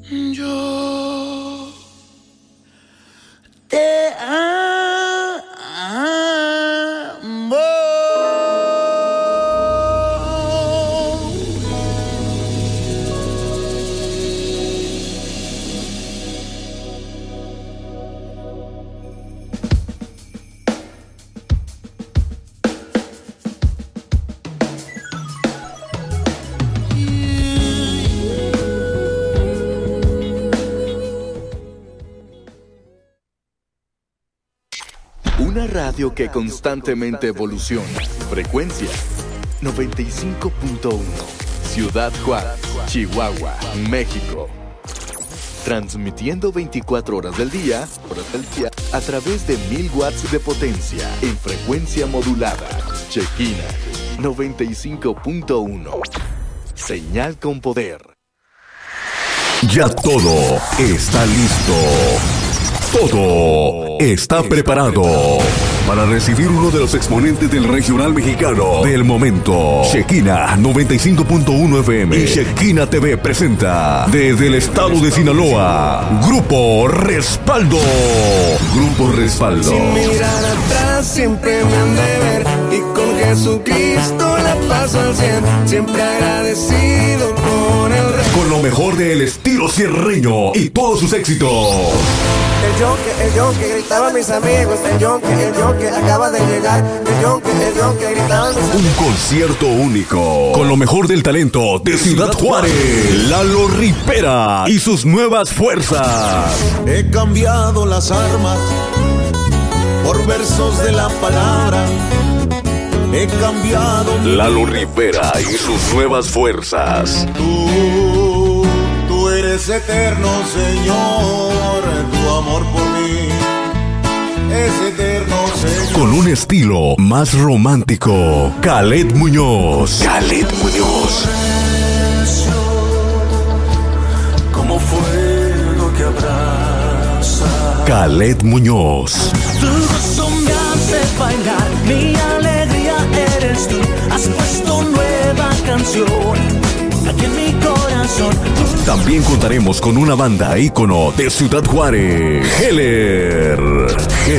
Yo te amo. Una radio que constantemente evoluciona. Frecuencia 95.1. Ciudad Juárez, Chihuahua, México. Transmitiendo 24 horas del día a través de 1000 watts de potencia en frecuencia modulada. Shekina 95.1. Señal con poder. Ya todo está listo. Todo está preparado para recibir uno de los exponentes del regional mexicano del momento. Shekina 95.1 FM y Shekina TV presenta desde el estado de Sinaloa, Grupo Respaldo. Grupo Respaldo. Sin mirar atrás siempre me han de ver y con Jesucristo la paso al 100. Siempre agradecido con el rey. Con lo mejor del estilo sierreño y todos sus éxitos. El yonke, gritaban mis amigos. El yonke acaba de llegar. El yonke, gritaban mis amigos. Un concierto único con lo mejor del talento de Ciudad Juárez. Lalo Rivera y sus nuevas fuerzas. He cambiado las armas por versos de la palabra. He cambiado. Lalo Rivera y sus nuevas fuerzas. Tú eres eterno, Señor. Tu amor por mí es eterno, Señor. Con un estilo más romántico, Khaled Muñoz. Khaled Muñoz. Como fuego que abraza. Khaled Muñoz. Tu gozo me hace bailar, mi alegría eres tú. Has puesto nueva canción aquí en mi corazón. También contaremos con una banda ícono de Ciudad Juárez, Heller. Te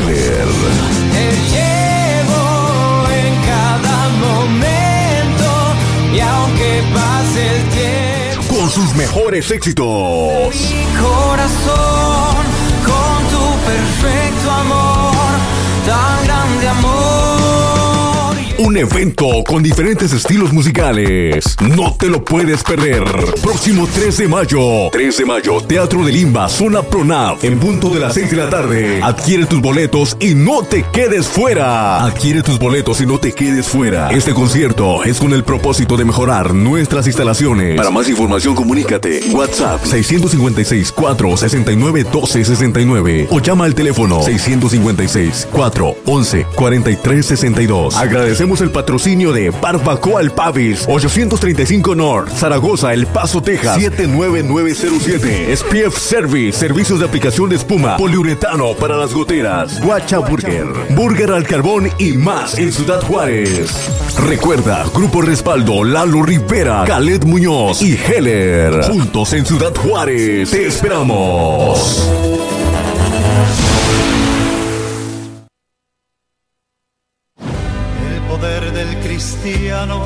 llevo en cada momento y aunque pase el tiempo, con sus mejores éxitos. mi corazón con tu perfecto amor, tan grande amor. Un evento con diferentes estilos musicales. No te lo puedes perder. Próximo 3 de mayo. 3 de mayo, Teatro de Limba, Zona Pronav. En punto de las 6 de la tarde. Adquiere tus boletos y no te quedes fuera. Adquiere tus boletos y no te quedes fuera. Este concierto es con el propósito de mejorar nuestras instalaciones. Para más información, comunícate. WhatsApp 656-469-1269 o llama al teléfono 656-411-4362. Agradecemos el patrocinio de Barbacoa El Pavis, 835 North, Zaragoza, El Paso, Texas, 79907. SPF Service, servicios de aplicación de espuma, poliuretano para las goteras, Guacha Burger, Burger al Carbón y más en Ciudad Juárez. Recuerda, Grupo Respaldo, Lalo Rivera, Khaled Muñoz y Heller. Juntos en Ciudad Juárez. Te esperamos. Del cristiano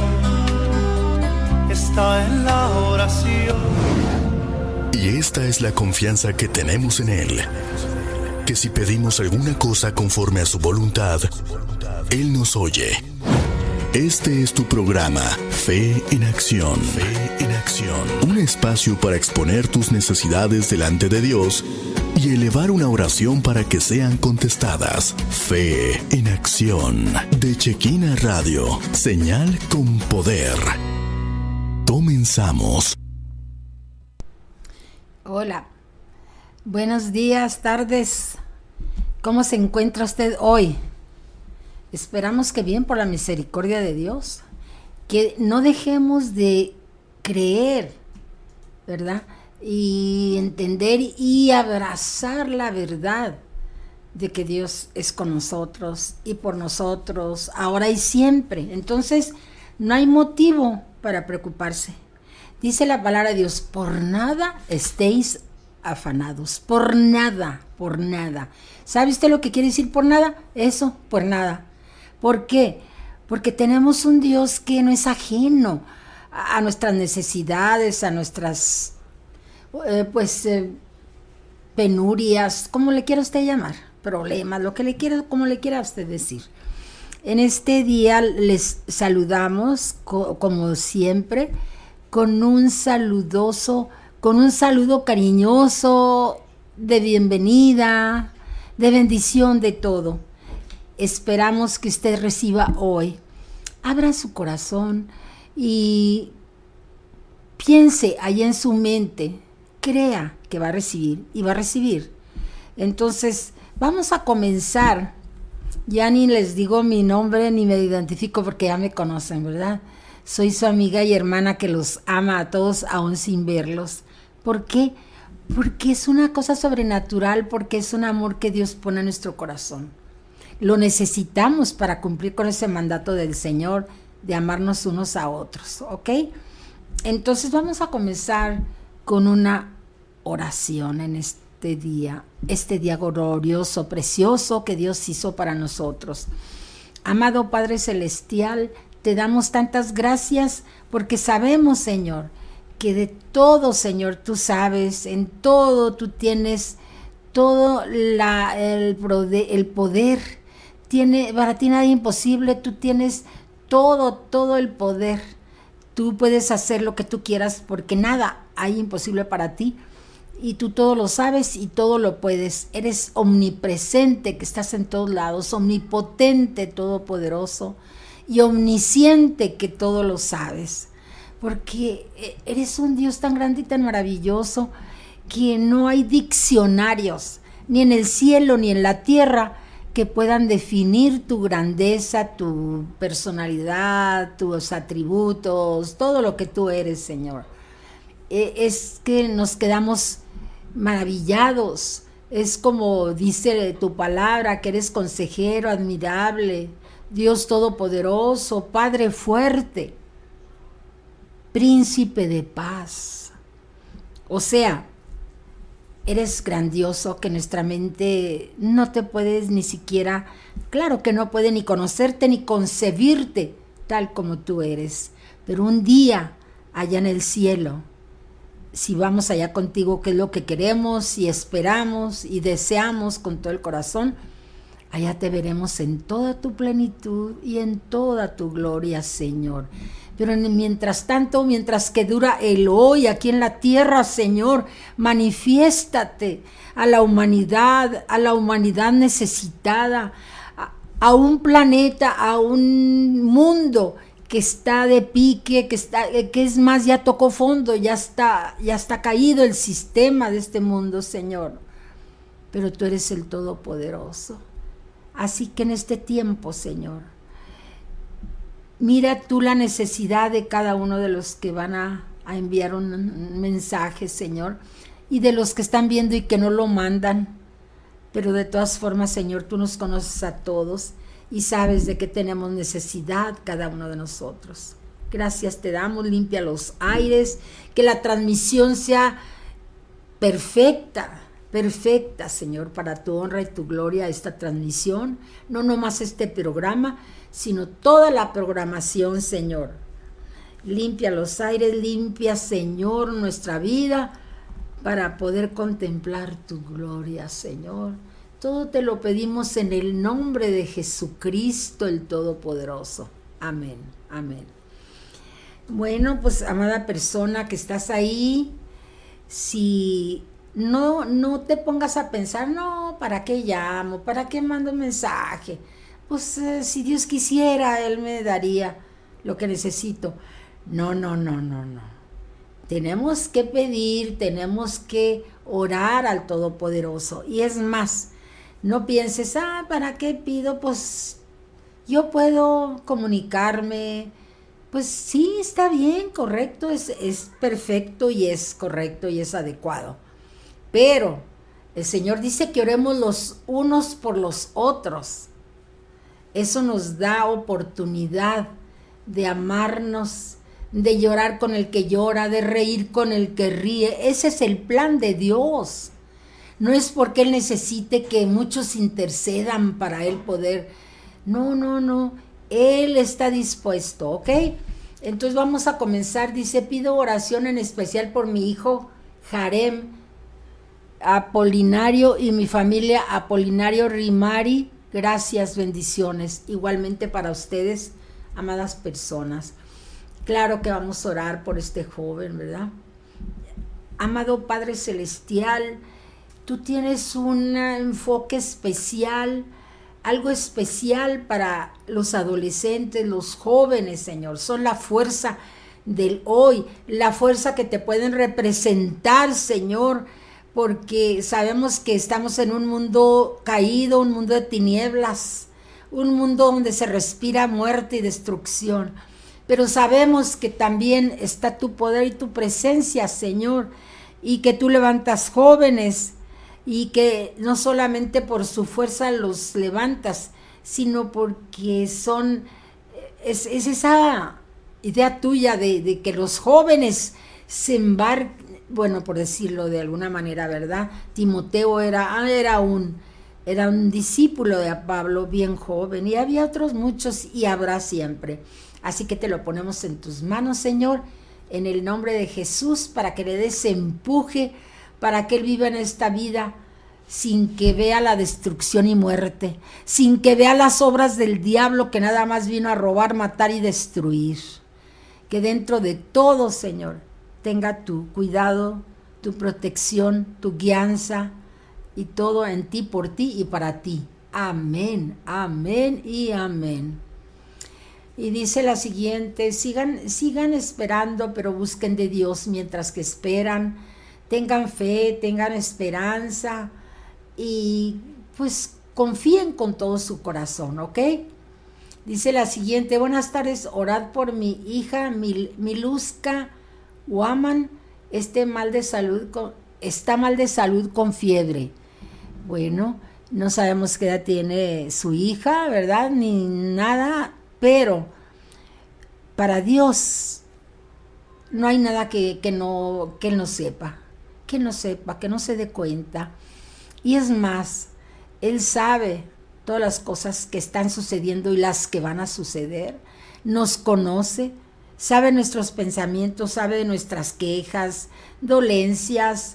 está en la oración. Y esta es la confianza que tenemos en Él, que si pedimos alguna cosa conforme a su voluntad, Él nos oye. Este es tu programa, Fe en Acción. Fe en Acción. Un espacio para exponer tus necesidades delante de Dios y elevar una oración para que sean contestadas. Fe en Acción. De Shekina Radio. Señal con poder. Comenzamos. Hola. Buenos días, tardes. ¿Cómo se encuentra usted hoy? Esperamos que bien, por la misericordia de Dios, que no dejemos de creer, ¿verdad? Y entender y abrazar la verdad de que Dios es con nosotros y por nosotros, ahora y siempre. Entonces, no hay motivo para preocuparse. Dice la palabra de Dios, por nada estéis afanados, por nada, por nada. ¿Sabe usted lo que quiere decir por nada? Eso, por nada. ¿Por qué? Porque tenemos un Dios que no es ajeno a nuestras necesidades, a nuestras, penurias, como le quiera usted llamar, problemas, lo que le quiera, como le quiera usted decir. En este día les saludamos, como siempre, con un saludo cariñoso, de bienvenida, de bendición, de todo. Esperamos que usted reciba hoy. Abra su corazón y piense ahí en su mente, crea que va a recibir y va a recibir. Entonces, vamos a comenzar. Ya ni les digo mi nombre ni me identifico porque ya me conocen, ¿verdad? Soy su amiga y hermana que los ama a todos aún sin verlos. ¿Por qué? Porque es una cosa sobrenatural, porque es un amor que Dios pone en nuestro corazón. Lo necesitamos para cumplir con ese mandato del Señor de amarnos unos a otros, ¿ok? Entonces vamos a comenzar con una oración en este día glorioso, precioso que Dios hizo para nosotros. Amado Padre Celestial, te damos tantas gracias porque sabemos, Señor, que de todo, Señor, tú sabes, en todo tú tienes todo el poder. Para ti nada es imposible, tú tienes todo el poder. Tú puedes hacer lo que tú quieras porque nada hay imposible para ti. Y tú todo lo sabes y todo lo puedes. Eres omnipresente, que estás en todos lados, omnipotente, todopoderoso y omnisciente, que todo lo sabes. Porque eres un Dios tan grande y tan maravilloso que no hay diccionarios, ni en el cielo ni en la tierra, que puedan definir tu grandeza, tu personalidad, tus atributos, todo lo que tú eres, Señor. Es que nos quedamos maravillados. Es como dice tu palabra, que eres consejero admirable, Dios todopoderoso, Padre fuerte, príncipe de paz. O sea, eres grandioso, que nuestra mente no te puedes ni siquiera, claro que no puede ni conocerte ni concebirte tal como tú eres. Pero un día allá en el cielo, si vamos allá contigo, que es lo que queremos y esperamos y deseamos con todo el corazón, allá te veremos en toda tu plenitud y en toda tu gloria, Señor. Pero mientras tanto, mientras que dura el hoy aquí en la tierra, Señor, manifiéstate a la humanidad necesitada, a un planeta, a un mundo que está de pique, que es más, ya tocó fondo, ya está caído el sistema de este mundo, Señor. Pero tú eres el Todopoderoso. Así que en este tiempo, Señor, mira tú la necesidad de cada uno de los que van a enviar un mensaje, Señor, y de los que están viendo y que no lo mandan. Pero de todas formas, Señor, tú nos conoces a todos y sabes de qué tenemos necesidad cada uno de nosotros. Gracias te damos, limpia los aires, que la transmisión sea perfecta, Señor, para tu honra y tu gloria, esta transmisión, no nomás este programa, sino toda la programación, Señor. Limpia los aires, limpia, Señor, nuestra vida, para poder contemplar tu gloria, Señor. Todo te lo pedimos en el nombre de Jesucristo, el Todopoderoso. Amén, amén. Bueno, pues, amada persona que estás ahí, si no te pongas a pensar, no, ¿para qué llamo? ¿Para qué mando un mensaje? Pues si Dios quisiera, Él me daría lo que necesito. No. Tenemos que pedir, tenemos que orar al Todopoderoso. Y es más, no pienses, ¿para qué pido? Pues yo puedo comunicarme. Pues sí, está bien, correcto, es perfecto y es correcto y es adecuado. Pero el Señor dice que oremos los unos por los otros. Eso nos da oportunidad de amarnos, de llorar con el que llora, de reír con el que ríe. Ese es el plan de Dios. No es porque Él necesite que muchos intercedan para Él poder. No. Él está dispuesto, ¿ok? Entonces vamos a comenzar. Dice, pido oración en especial por mi hijo Jarem Apolinario y mi familia Apolinario Rimari. Gracias, bendiciones. Igualmente para ustedes, amadas personas. Claro que vamos a orar por este joven, ¿verdad? Amado Padre Celestial, tú tienes un enfoque especial, algo especial para los adolescentes, los jóvenes, Señor. Son la fuerza del hoy, la fuerza que te pueden representar, Señor, porque sabemos que estamos en un mundo caído, un mundo de tinieblas, un mundo donde se respira muerte y destrucción. Pero sabemos que también está tu poder y tu presencia, Señor, y que tú levantas jóvenes, y que no solamente por su fuerza los levantas, sino porque es esa idea tuya de que los jóvenes se embarquen, bueno, por decirlo de alguna manera, ¿verdad? Timoteo era un discípulo de Pablo, bien joven, y había otros muchos y habrá siempre. Así que te lo ponemos en tus manos, Señor, en el nombre de Jesús, para que le des empuje, para que él viva en esta vida sin que vea la destrucción y muerte, sin que vea las obras del diablo que nada más vino a robar, matar y destruir. Que dentro de todo, Señor, tenga tu cuidado, tu protección, tu guianza y todo en ti, por ti y para ti. Amén, amén y amén. Y dice la siguiente, sigan esperando, pero busquen de Dios mientras que esperan. Tengan fe, tengan esperanza y pues confíen con todo su corazón, ¿ok? Dice la siguiente, buenas tardes, orad por mi hija Miluska Waman, está mal de salud con fiebre. Bueno, no sabemos qué edad tiene su hija, ¿verdad? Ni nada, pero para Dios no hay nada que Él no sepa, que no se dé cuenta. Y es más, Él sabe todas las cosas que están sucediendo y las que van a suceder. Nos conoce, sabe nuestros pensamientos, sabe nuestras quejas, dolencias,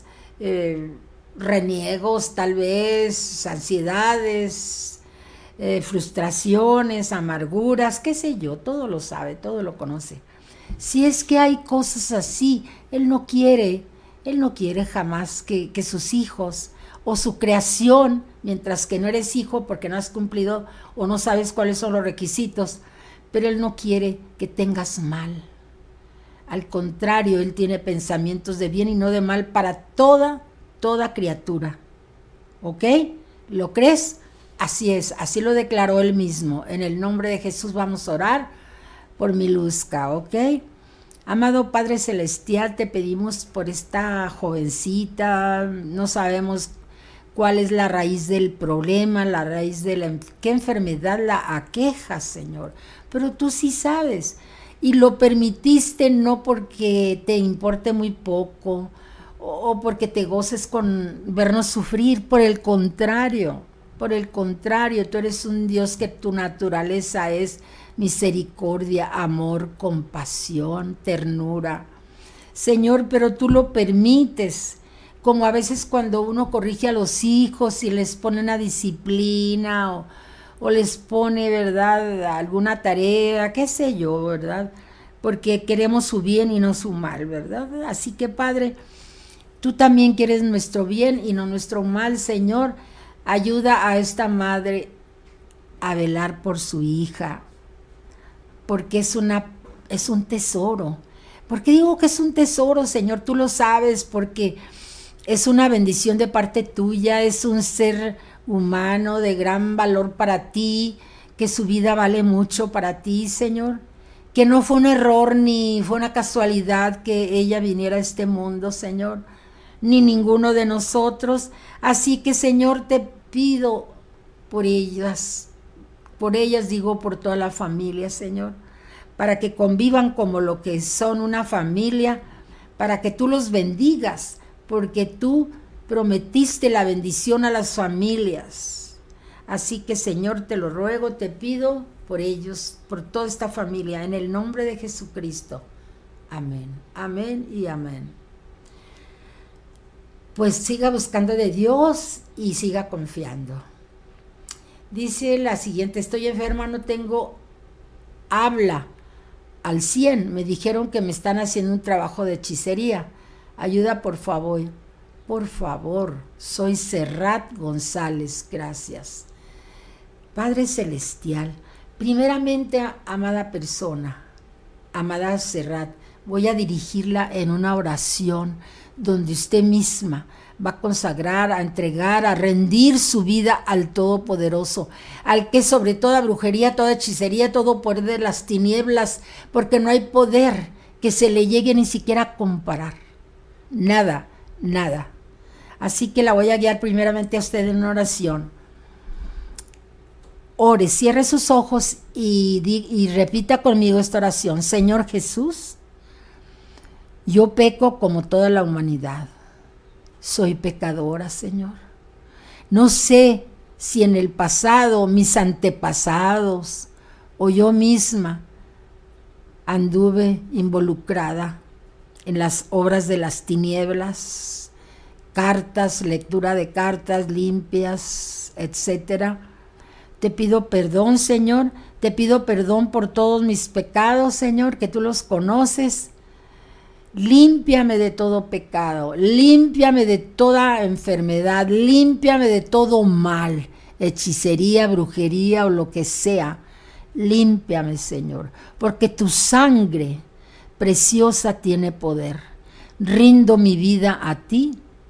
reniegos, tal vez, ansiedades, frustraciones, amarguras, qué sé yo, todo lo sabe, todo lo conoce. Si es que hay cosas así, Él no quiere jamás que sus hijos o su creación, mientras que no eres hijo porque no has cumplido o no sabes cuáles son los requisitos, pero Él no quiere que tengas mal. Al contrario, Él tiene pensamientos de bien y no de mal para toda criatura. ¿Ok? ¿Lo crees? Así es, así lo declaró Él mismo. En el nombre de Jesús vamos a orar por Miluska, ¿ok? Amado Padre Celestial, te pedimos por esta jovencita, no sabemos cuál es la raíz del problema, la raíz de qué enfermedad la aqueja, Señor, pero tú sí sabes, y lo permitiste no porque te importe muy poco, o porque te goces con vernos sufrir, por el contrario, tú eres un Dios que tu naturaleza es misericordia, amor, compasión, ternura. Señor, pero tú lo permites, como a veces cuando uno corrige a los hijos y les pone una disciplina o les pone, ¿verdad?, alguna tarea, qué sé yo, ¿verdad?, porque queremos su bien y no su mal, ¿verdad? Así que, Padre, tú también quieres nuestro bien y no nuestro mal, Señor. Ayuda a esta madre a velar por su hija, porque es un tesoro. ¿Por qué digo que es un tesoro, Señor? Tú lo sabes, porque es una bendición de parte tuya, es un ser humano de gran valor para ti, que su vida vale mucho para ti, Señor, que no fue un error ni fue una casualidad que ella viniera a este mundo, Señor, ni ninguno de nosotros. Así que, Señor, te pido por ellas digo, por toda la familia, Señor, para que convivan como lo que son una familia, para que tú los bendigas, porque tú prometiste la bendición a las familias. Así que, Señor, te lo ruego, te pido por ellos, por toda esta familia, en el nombre de Jesucristo. Amén, amén y amén. Pues siga buscando de Dios y siga confiando. Dice la siguiente: estoy enferma, no tengo habla al 100. Me dijeron que me están haciendo un trabajo de hechicería. Ayuda, por favor. Por favor, soy Serrat González, gracias. Padre Celestial, primeramente, amada persona, amada Serrat, voy a dirigirla en una oración donde usted misma va a consagrar, a entregar, a rendir su vida al Todopoderoso, al que sobre toda brujería, toda hechicería, todo poder de las tinieblas, porque no hay poder que se le llegue ni siquiera a comparar. Nada, nada. Así que la voy a guiar primeramente a usted en una oración. Ore, cierre sus ojos y repita conmigo esta oración. Señor Jesús, yo peco como toda la humanidad. Soy pecadora, Señor. No sé si en el pasado mis antepasados o yo misma anduve involucrada en las obras de las tinieblas, cartas, lectura de cartas limpias, etcétera. Te pido perdón, Señor. Te pido perdón por todos mis pecados, Señor, que tú los conoces. Límpiame de todo pecado, límpiame de toda enfermedad, límpiame de todo mal, hechicería, brujería o lo que sea. Límpiame, Señor, porque tu sangre preciosa tiene poder. Rindo mi vida a ti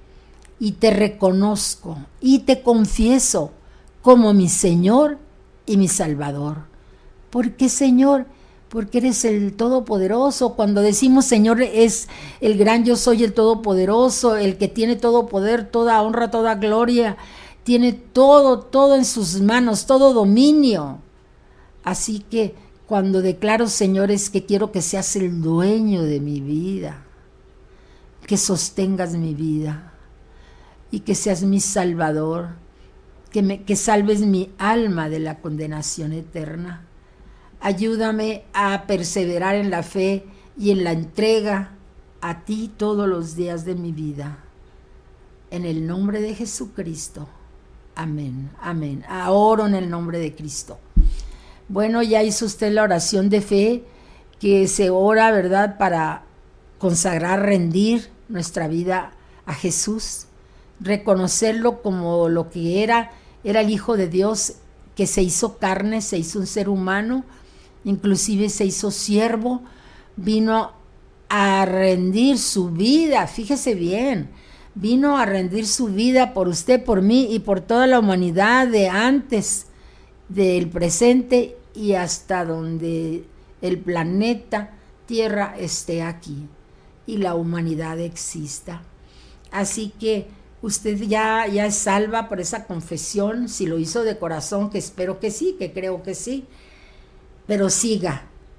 y te reconozco y te confieso como mi Señor y mi Salvador. ¿Por qué, Señor? Porque eres el Todopoderoso. Cuando decimos Señor, es el gran yo soy, el Todopoderoso, el que tiene todo poder, toda honra, toda gloria, tiene todo en sus manos, todo dominio. Así que cuando declaro, Señor, es que quiero que seas el dueño de mi vida, que sostengas mi vida y que seas mi Salvador, que salves mi alma de la condenación eterna. Ayúdame a perseverar en la fe y en la entrega a ti todos los días de mi vida. En el nombre de Jesucristo. Amén, amén. Oro en el nombre de Cristo. Bueno, ya hizo usted la oración de fe que se ora, ¿verdad?, para consagrar, rendir nuestra vida a Jesús, reconocerlo como lo que era el Hijo de Dios, que se hizo carne, se hizo un ser humano, inclusive se hizo siervo, vino a rendir su vida, fíjese bien, vino a rendir su vida por usted, por mí y por toda la humanidad de antes, del presente y hasta donde el planeta Tierra esté aquí y la humanidad exista. Así que usted ya es salva por esa confesión, si lo hizo de corazón, que espero que sí, que creo que sí. Pero siga.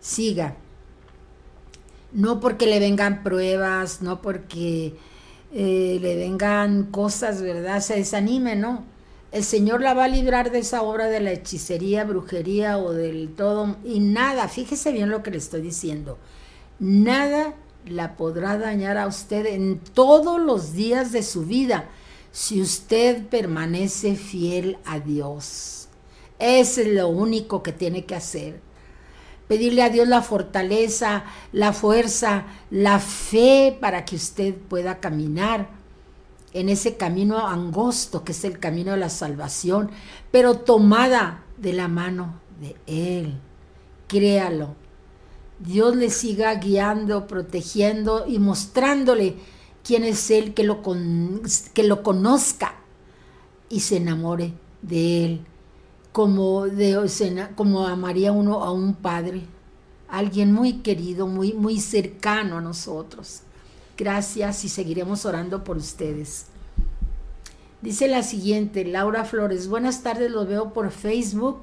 No porque le vengan pruebas, no porque le vengan cosas, ¿verdad?, se desanime, no. El Señor la va a librar de esa obra de la hechicería, brujería o del todo. Y nada, fíjese bien lo que le estoy diciendo. Nada la podrá dañar a usted en todos los días de su vida si usted permanece fiel a Dios. Eso es lo único que tiene que hacer. Pedirle a Dios la fortaleza, la fuerza, la fe para que usted pueda caminar en ese camino angosto que es el camino de la salvación, pero tomada de la mano de Él. Créalo. Dios le siga guiando, protegiendo y mostrándole quién es Él, que lo conozca y se enamore de Él. Como amaría uno a un padre, alguien muy querido, muy cercano a nosotros. Gracias y seguiremos orando por ustedes. Dice la siguiente, Laura Flores: buenas tardes, los veo por Facebook,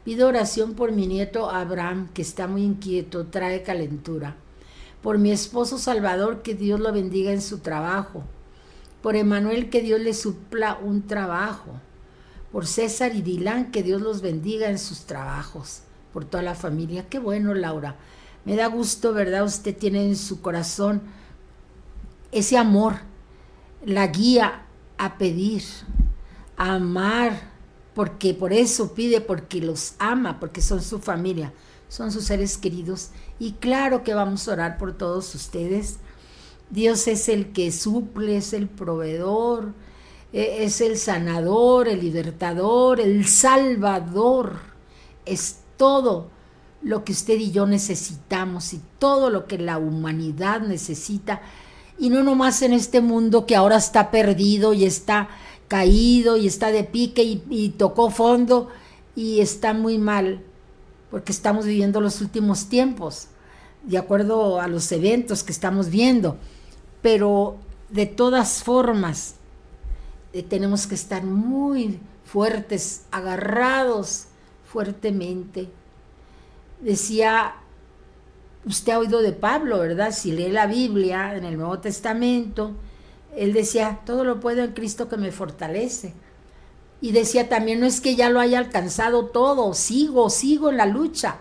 Pido oración por mi nieto Abraham, que está muy inquieto, trae calentura. Por mi esposo Salvador, que Dios lo bendiga en su trabajo. Por Emanuel, que Dios le supla un trabajo. Por César y Dilán, que Dios los bendiga en sus trabajos. Por toda la familia. Qué bueno, Laura. Me da gusto, ¿verdad? Usted tiene en su corazón ese amor, la guía a pedir, a amar, porque por eso pide, porque los ama, porque son su familia, son sus seres queridos. Y claro que vamos a orar por todos ustedes. Dios es el que suple, es el proveedor, es el sanador, el libertador, el salvador. Es todo lo que usted y yo necesitamos y todo lo que la humanidad necesita. Y no nomás en este mundo que ahora está perdido y está caído y está de pique y tocó fondo y está muy mal, porque estamos viviendo los últimos tiempos, de acuerdo a los eventos que estamos viendo. Pero de todas formas, tenemos que estar muy fuertes, agarrados fuertemente. Decía, usted ha oído de Pablo, ¿verdad? Si lee la Biblia en el Nuevo Testamento, él decía, todo lo puedo en Cristo que me fortalece. Y decía también, no es que ya lo haya alcanzado todo, sigo en la lucha,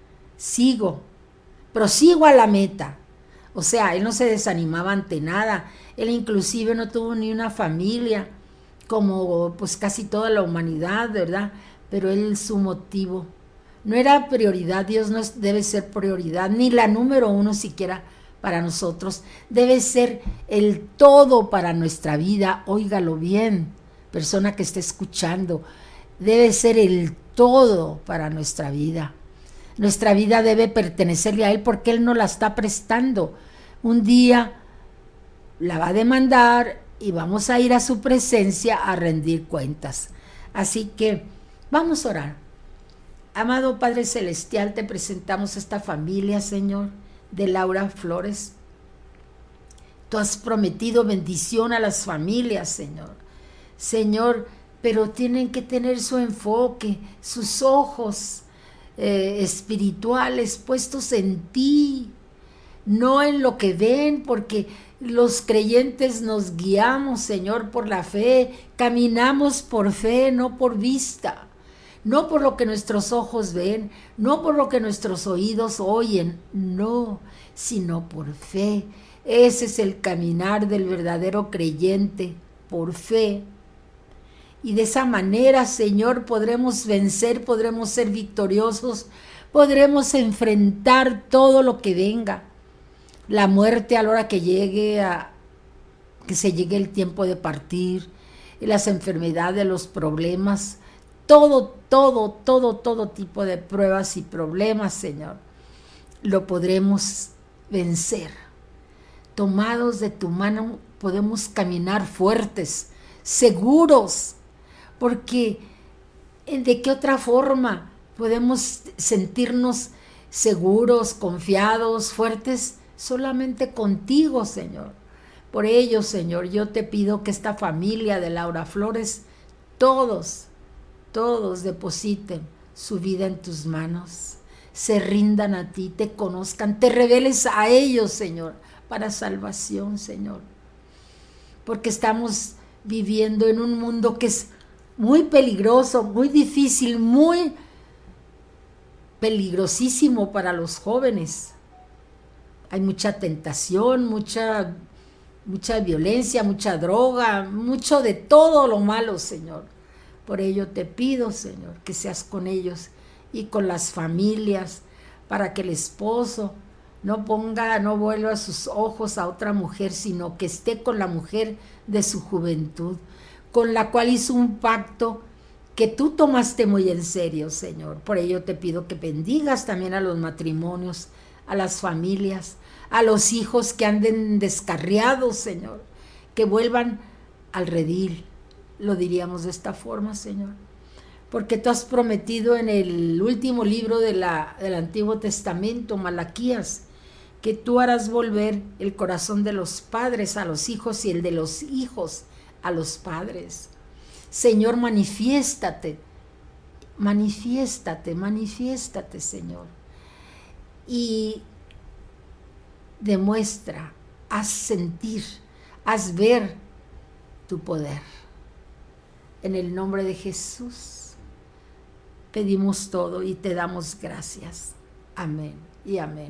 pero sigo a la meta. O sea, él no se desanimaba ante nada, él inclusive no tuvo ni una familia, como pues casi toda la humanidad, ¿verdad? Pero él, su motivo no era prioridad. Dios no debe ser prioridad, ni la número uno siquiera para nosotros. Debe ser el todo para nuestra vida. Óigalo bien, persona que esté escuchando. Debe ser el todo para nuestra vida. Nuestra vida debe pertenecerle a Él porque Él nos la está prestando. Un día la va a demandar y vamos a ir a su presencia a rendir cuentas. Así que vamos a orar. Amado Padre Celestial, te presentamos esta familia, Señor, de Laura Flores. Tú has prometido bendición a las familias, Señor. Señor, pero tienen que tener su enfoque, sus ojos espirituales puestos en ti, no en lo que ven, porque los creyentes nos guiamos, Señor, por la fe, caminamos por fe, no por vista. No por lo que nuestros ojos ven, no por lo que nuestros oídos oyen, no, sino por fe. Ese es el caminar del verdadero creyente, por fe. Y de esa manera, Señor, podremos vencer, podremos ser victoriosos, podremos enfrentar todo lo que venga. La muerte a la hora que llegue, que se llegue el tiempo de partir, y las enfermedades, los problemas, todo tipo de pruebas y problemas, Señor, lo podremos vencer. Tomados de tu mano podemos caminar fuertes, seguros, porque ¿de qué otra forma podemos sentirnos seguros, confiados, fuertes? Solamente contigo, Señor. Por ello, Señor, yo te pido que esta familia de Laura Flores, todos depositen su vida en tus manos, se rindan a ti, te conozcan, te reveles a ellos, Señor, para salvación, Señor. Porque estamos viviendo en un mundo que es muy peligroso, muy difícil, muy peligrosísimo para los jóvenes. Hay mucha tentación, mucha violencia, mucha droga, mucho de todo lo malo, Señor. Por ello te pido, Señor, que seas con ellos y con las familias, para que el esposo no vuelva sus ojos a otra mujer, sino que esté con la mujer de su juventud, con la cual hizo un pacto que tú tomaste muy en serio, Señor. Por ello te pido que bendigas también a los matrimonios, a las familias, a los hijos que anden descarriados, Señor, que vuelvan al redil. Lo diríamos de esta forma, Señor, porque tú has prometido en el último libro del Antiguo Testamento, Malaquías, que tú harás volver el corazón de los padres a los hijos y el de los hijos a los padres. Señor, manifiéstate manifiéstate, Señor. Y demuestra, haz sentir, haz ver tu poder. En el nombre de Jesús pedimos todo y te damos gracias. Amén y amén.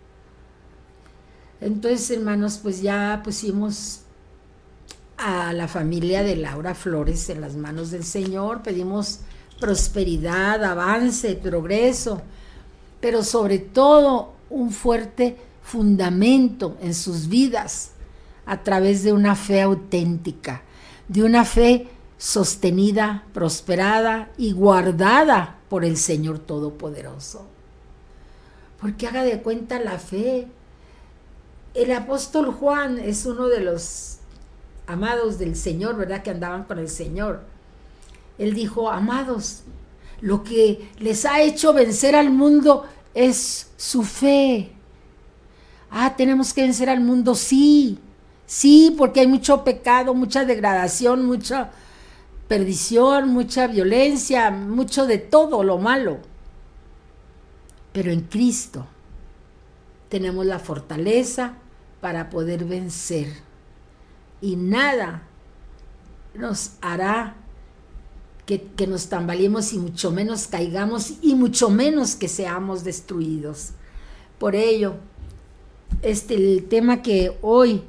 Entonces, hermanos, pues ya pusimos a la familia de Laura Flores en las manos del Señor. Pedimos prosperidad, avance, progreso, pero sobre todo un fuerte fundamento en sus vidas a través de una fe auténtica, de una fe sostenida, prosperada y guardada por el Señor Todopoderoso. Porque haga de cuenta la fe. El apóstol Juan es uno de los amados del Señor, ¿verdad? Que andaban con el Señor. Él dijo: amados, lo que les ha hecho vencer al mundo es su fe. Tenemos que vencer al mundo, sí, porque hay mucho pecado, mucha degradación, mucha perdición, mucha violencia, mucho de todo lo malo. Pero en Cristo tenemos la fortaleza para poder vencer. Y nada nos hará que nos tambaleemos y mucho menos caigamos y mucho menos que seamos destruidos. Por ello, el tema que hoy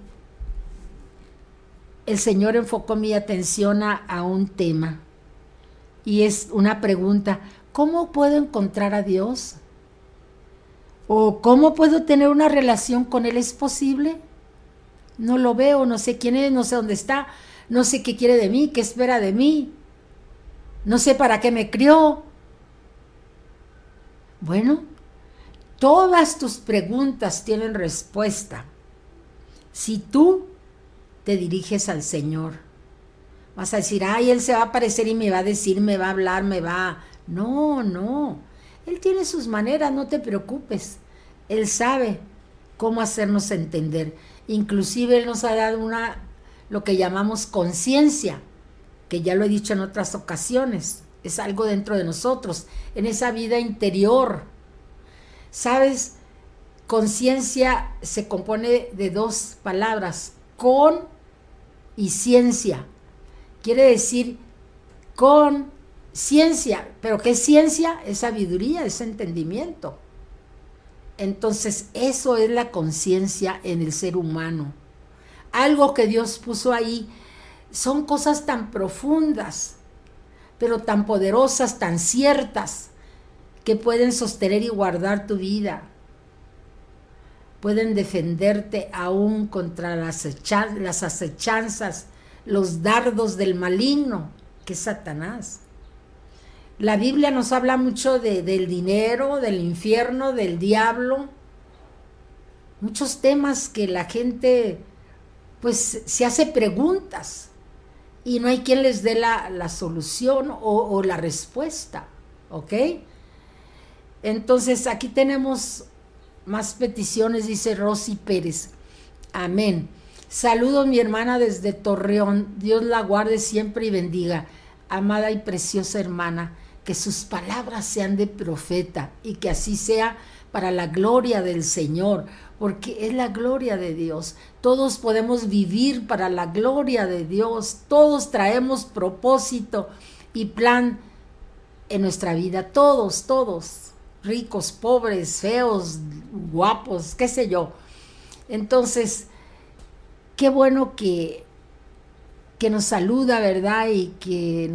el Señor enfocó mi atención a un tema, y es una pregunta: ¿cómo puedo encontrar a Dios? ¿O cómo puedo tener una relación con Él? ¿Es posible? No lo veo, no sé quién es, no sé dónde está, no sé qué quiere de mí, qué espera de mí, no sé para qué me crió. Bueno, todas tus preguntas tienen respuesta si tú te diriges al Señor. Vas a decir: Él se va a aparecer y me va a decir, me va a hablar, me va... No. Él tiene sus maneras, no te preocupes. Él sabe cómo hacernos entender. Inclusive Él nos ha dado lo que llamamos conciencia, que ya lo he dicho en otras ocasiones. Es algo dentro de nosotros, en esa vida interior. ¿Sabes? Conciencia se compone de dos palabras: con y ciencia. Quiere decir con ciencia. ¿Pero qué es ciencia? Es sabiduría, es entendimiento. Entonces, eso es la conciencia en el ser humano. Algo que Dios puso ahí. Son cosas tan profundas, pero tan poderosas, tan ciertas, que pueden sostener y guardar tu vida. Pueden defenderte aún contra las acechanzas, los dardos del maligno, que es Satanás. La Biblia nos habla mucho del dinero, del infierno, del diablo. Muchos temas que la gente pues se hace preguntas y no hay quien les dé la solución o la respuesta, ¿ok? Entonces aquí tenemos más peticiones, dice Rosy Pérez. Amén. Saludos mi hermana desde Torreón. Dios la guarde siempre y bendiga. Amada y preciosa hermana, que sus palabras sean de profeta y que así sea para la gloria del Señor, porque es la gloria de Dios. Todos podemos vivir para la gloria de Dios. Todos traemos propósito y plan en nuestra vida. Todos. Ricos, pobres, feos, guapos, qué sé yo. Entonces, qué bueno que nos saluda, ¿verdad? Y que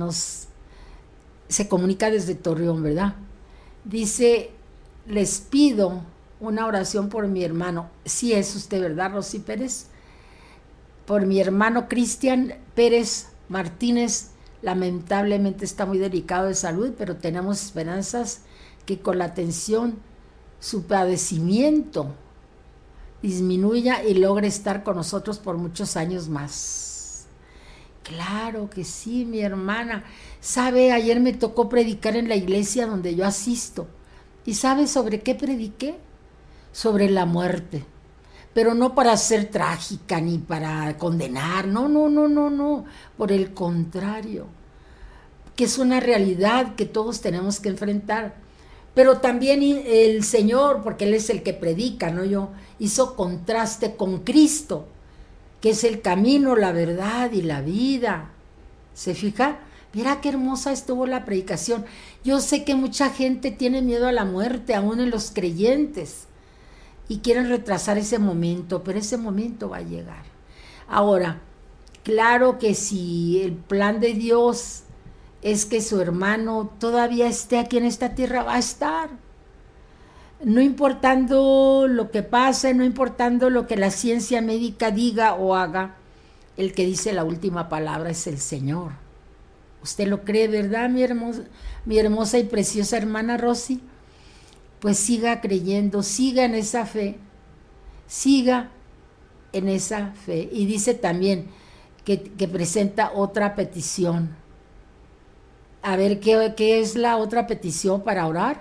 se comunica desde Torreón, ¿verdad? Dice: les pido una oración por mi hermano. Sí es usted, ¿verdad, Rosy Pérez? Por mi hermano Cristian Pérez Martínez. Lamentablemente está muy delicado de salud, pero tenemos esperanzas que con la atención su padecimiento disminuya y logre estar con nosotros por muchos años más. Claro que sí, mi hermana. ¿Sabe? Ayer me tocó predicar en la iglesia donde yo asisto. ¿Y sabe sobre qué prediqué? Sobre la muerte. Pero no para ser trágica ni para condenar. No. Por el contrario. que es una realidad que todos tenemos que enfrentar. Pero también el Señor, porque Él es el que predica, no yo, hizo contraste con Cristo, que es el camino, la verdad y la vida. ¿Se fija? Mira qué hermosa estuvo la predicación. Yo sé que mucha gente tiene miedo a la muerte, aún en los creyentes, y quieren retrasar ese momento, pero ese momento va a llegar. Ahora, claro que si el plan de Dios es que su hermano todavía esté aquí en esta tierra, va a estar. No importando lo que pase, no importando lo que la ciencia médica diga o haga, el que dice la última palabra es el Señor. ¿Usted lo cree, verdad, mi hermosa y preciosa hermana Rosy? Pues siga creyendo, siga en esa fe, siga en esa fe. Y dice también que presenta otra petición. A ver, ¿qué es la otra petición para orar?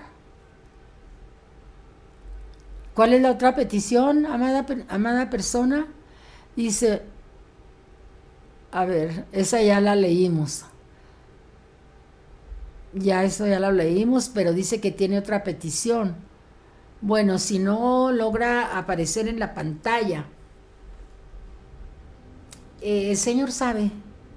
¿Cuál es la otra petición, amada persona? Dice, a ver, esa ya la leímos. Ya eso ya lo leímos, pero dice que tiene otra petición. Bueno, si no logra aparecer en la pantalla, el Señor sabe,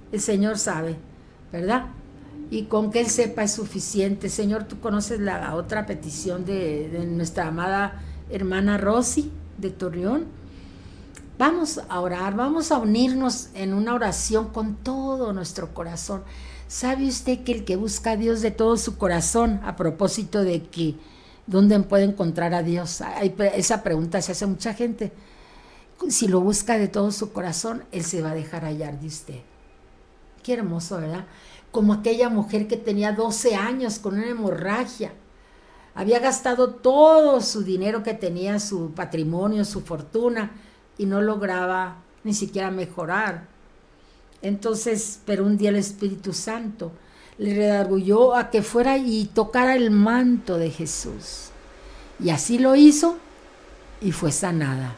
¿verdad? Y con que Él sepa es suficiente. Señor, tú conoces la otra petición de nuestra amada hermana Rosy de Torreón. Vamos a orar, vamos a unirnos en una oración con todo nuestro corazón. ¿Sabe usted que el que busca a Dios de todo su corazón, a propósito de que dónde puede encontrar a Dios? Esa pregunta se hace mucha gente. Si lo busca de todo su corazón, Él se va a dejar hallar de usted. Qué hermoso, ¿verdad? Como aquella mujer que tenía 12 años con una hemorragia. Había gastado todo su dinero que tenía, su patrimonio, su fortuna, y no lograba ni siquiera mejorar. Entonces, pero un día el Espíritu Santo le redarguyó a que fuera y tocara el manto de Jesús. Y así lo hizo y fue sanada.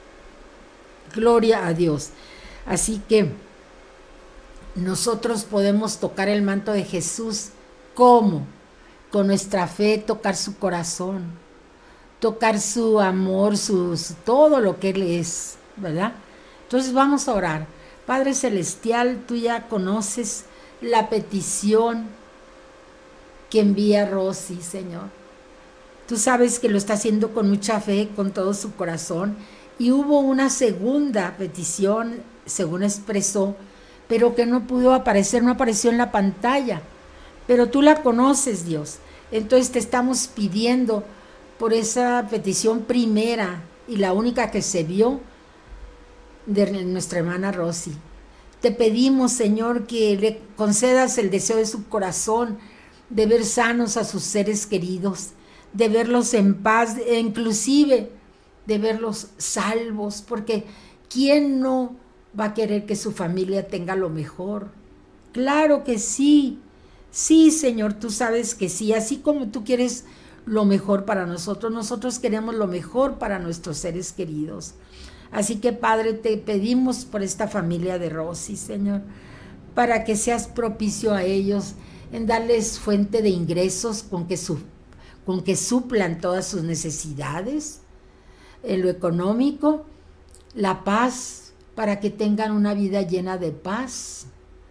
Gloria a Dios. Así que nosotros podemos tocar el manto de Jesús. ¿Cómo? Con nuestra fe, tocar su corazón, tocar su amor, todo lo que Él es, ¿verdad? Entonces vamos a orar. Padre Celestial, tú ya conoces la petición que envía Rosy, Señor. Tú sabes que lo está haciendo con mucha fe, con todo su corazón. Y hubo una segunda petición, según expresó, pero que no pudo aparecer, no apareció en la pantalla. Pero tú la conoces, Dios. Entonces te estamos pidiendo por esa petición primera y la única que se vio de nuestra hermana Rosy. Te pedimos, Señor, que le concedas el deseo de su corazón de ver sanos a sus seres queridos, de verlos en paz, e inclusive de verlos salvos, porque ¿quién no va a querer que su familia tenga lo mejor? Claro que sí. Sí, Señor, tú sabes que sí, así como tú quieres lo mejor para nosotros, nosotros queremos lo mejor para nuestros seres queridos. Así que, Padre, te pedimos por esta familia de Rosy, Señor, para que seas propicio a ellos, en darles fuente de ingresos con que suplan todas sus necesidades, en lo económico, la paz, para que tengan una vida llena de paz,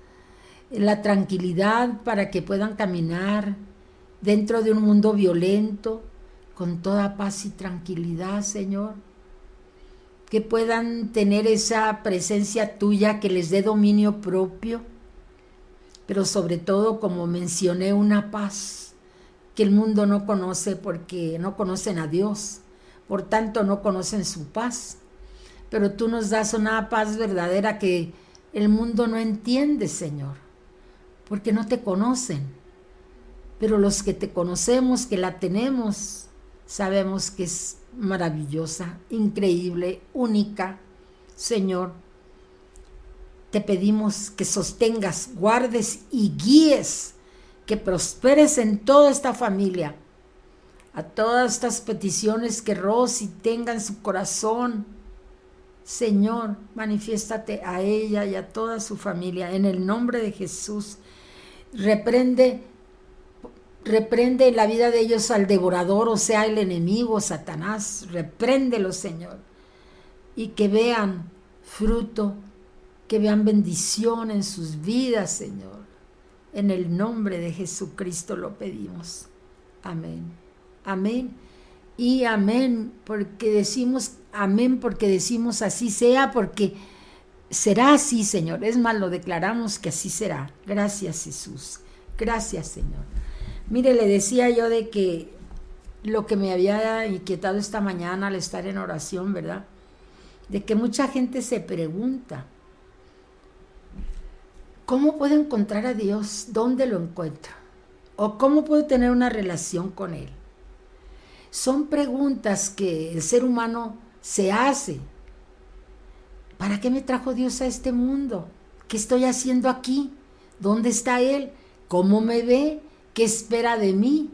la tranquilidad para que puedan caminar dentro de un mundo violento con toda paz y tranquilidad, Señor. Que puedan tener esa presencia tuya que les dé dominio propio, pero sobre todo, como mencioné, una paz que el mundo no conoce porque no conocen a Dios, por tanto no conocen su paz. Pero tú nos das una paz verdadera que el mundo no entiende, Señor, porque no te conocen. Pero los que te conocemos, que la tenemos, sabemos que es maravillosa, increíble, única. Señor, te pedimos que sostengas, guardes y guíes, que prosperes en toda esta familia, a todas estas peticiones que Rosy tenga en su corazón. Señor, manifiéstate a ella y a toda su familia en el nombre de Jesús. Reprende en la vida de ellos al devorador, o sea, el enemigo, Satanás. Repréndelo, Señor. Y que vean fruto, que vean bendición en sus vidas, Señor. En el nombre de Jesucristo lo pedimos. Amén. Amén. Y amén, porque decimos así sea, porque será así, Señor. Es más, lo declaramos que así será. Gracias, Jesús. Gracias, Señor. Mire, le decía yo de que lo que me había inquietado esta mañana al estar en oración, ¿verdad? De que mucha gente se pregunta, ¿cómo puedo encontrar a Dios? ¿Dónde lo encuentro? ¿O cómo puedo tener una relación con Él? Son preguntas que el ser humano se hace. ¿Para qué me trajo Dios a este mundo? ¿Qué estoy haciendo aquí? ¿Dónde está Él? ¿Cómo me ve? ¿Qué espera de mí?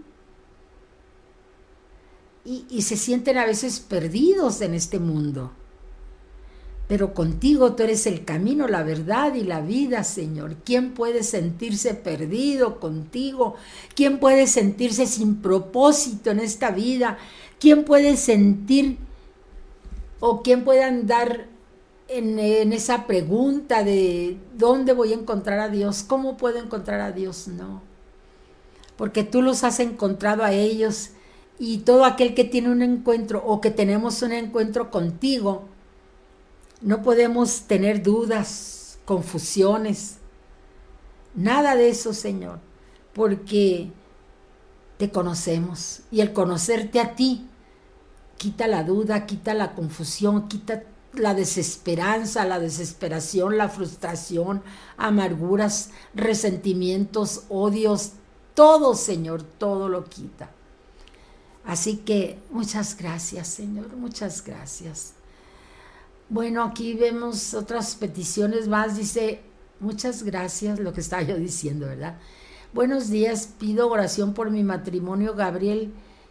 Y se sienten a veces perdidos en este mundo. Pero contigo tú eres el camino, la verdad y la vida, Señor. ¿Quién puede sentirse perdido contigo? ¿Quién puede sentirse sin propósito en esta vida? ¿Quién puede sentir o quién puede andar en esa pregunta de ¿dónde voy a encontrar a Dios? ¿Cómo puedo encontrar a Dios? No. Porque tú los has encontrado a ellos, y todo aquel que tiene un encuentro o que tenemos un encuentro contigo, no podemos tener dudas, confusiones, nada de eso, Señor, porque te conocemos, y el conocerte a ti quita la duda, quita la confusión, quita la desesperanza, la desesperación, la frustración, amarguras, resentimientos, odios, todo, Señor, todo lo quita. Así que muchas gracias, Señor, muchas gracias. Bueno, aquí vemos otras peticiones más. Dice, muchas gracias, lo que estaba yo diciendo, ¿verdad? Buenos días, pido oración por mi matrimonio, Gabriel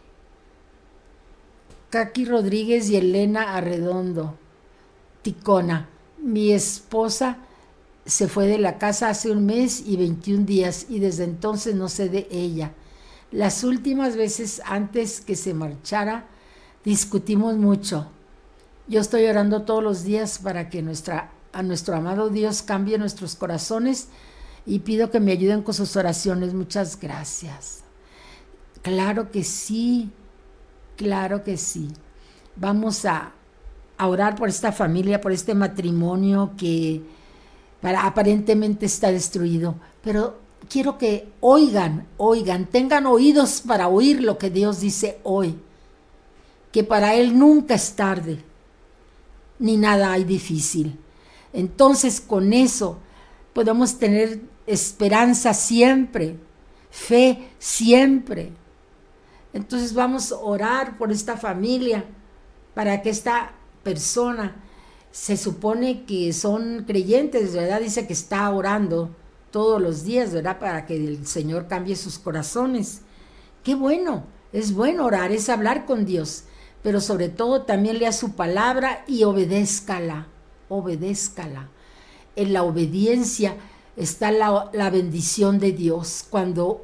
Kaki Rodríguez y Elena Arredondo, Ticona. Mi esposa se fue de la casa hace 1 mes y 21 días y desde entonces no sé de ella. Las últimas veces antes que se marchara discutimos mucho. Yo estoy orando todos los días para que a nuestro amado Dios cambie nuestros corazones y pido que me ayuden con sus oraciones. Muchas gracias. Claro que sí, claro que sí. Vamos a orar por esta familia, por este matrimonio que aparentemente está destruido, pero quiero que oigan, tengan oídos para oír lo que Dios dice hoy, que para Él nunca es tarde, ni nada hay difícil. Entonces con eso podemos tener esperanza siempre, fe siempre. Entonces vamos a orar por esta familia para que esta persona, se supone que son creyentes, ¿verdad? Dice que está orando todos los días, ¿verdad? Para que el Señor cambie sus corazones. Qué bueno, es bueno orar, es hablar con Dios, pero sobre todo también lea su palabra y obedézcala. En la obediencia está la bendición de Dios. Cuando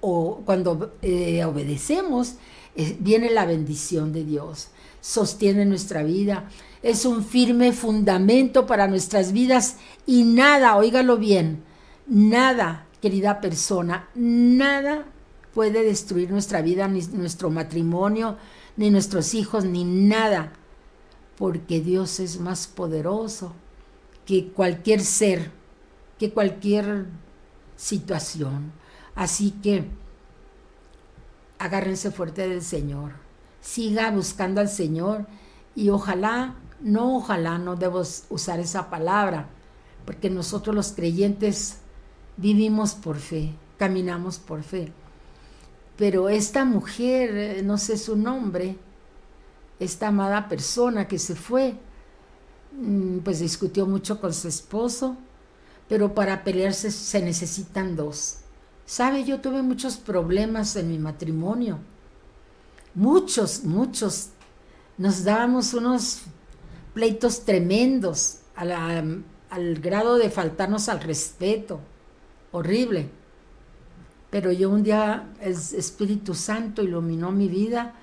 obedecemos, viene la bendición de Dios. Sostiene nuestra vida, es un firme fundamento para nuestras vidas y nada, óigalo bien, nada, querida persona, nada puede destruir nuestra vida, ni nuestro matrimonio, ni nuestros hijos, ni nada, porque Dios es más poderoso que cualquier ser, que cualquier situación. Así que agárrense fuerte del Señor, siga buscando al Señor y ojalá no debo usar esa palabra, porque nosotros los creyentes vivimos por fe, caminamos por fe. Pero esta mujer, no sé su nombre, esta amada persona que se fue, pues discutió mucho con su esposo, pero para pelearse se necesitan 2. ¿Sabe? Yo tuve muchos problemas en mi matrimonio, muchos, nos dábamos unos pleitos tremendos al grado de faltarnos al respeto, horrible. pero yo un día el Espíritu Santo iluminó mi vida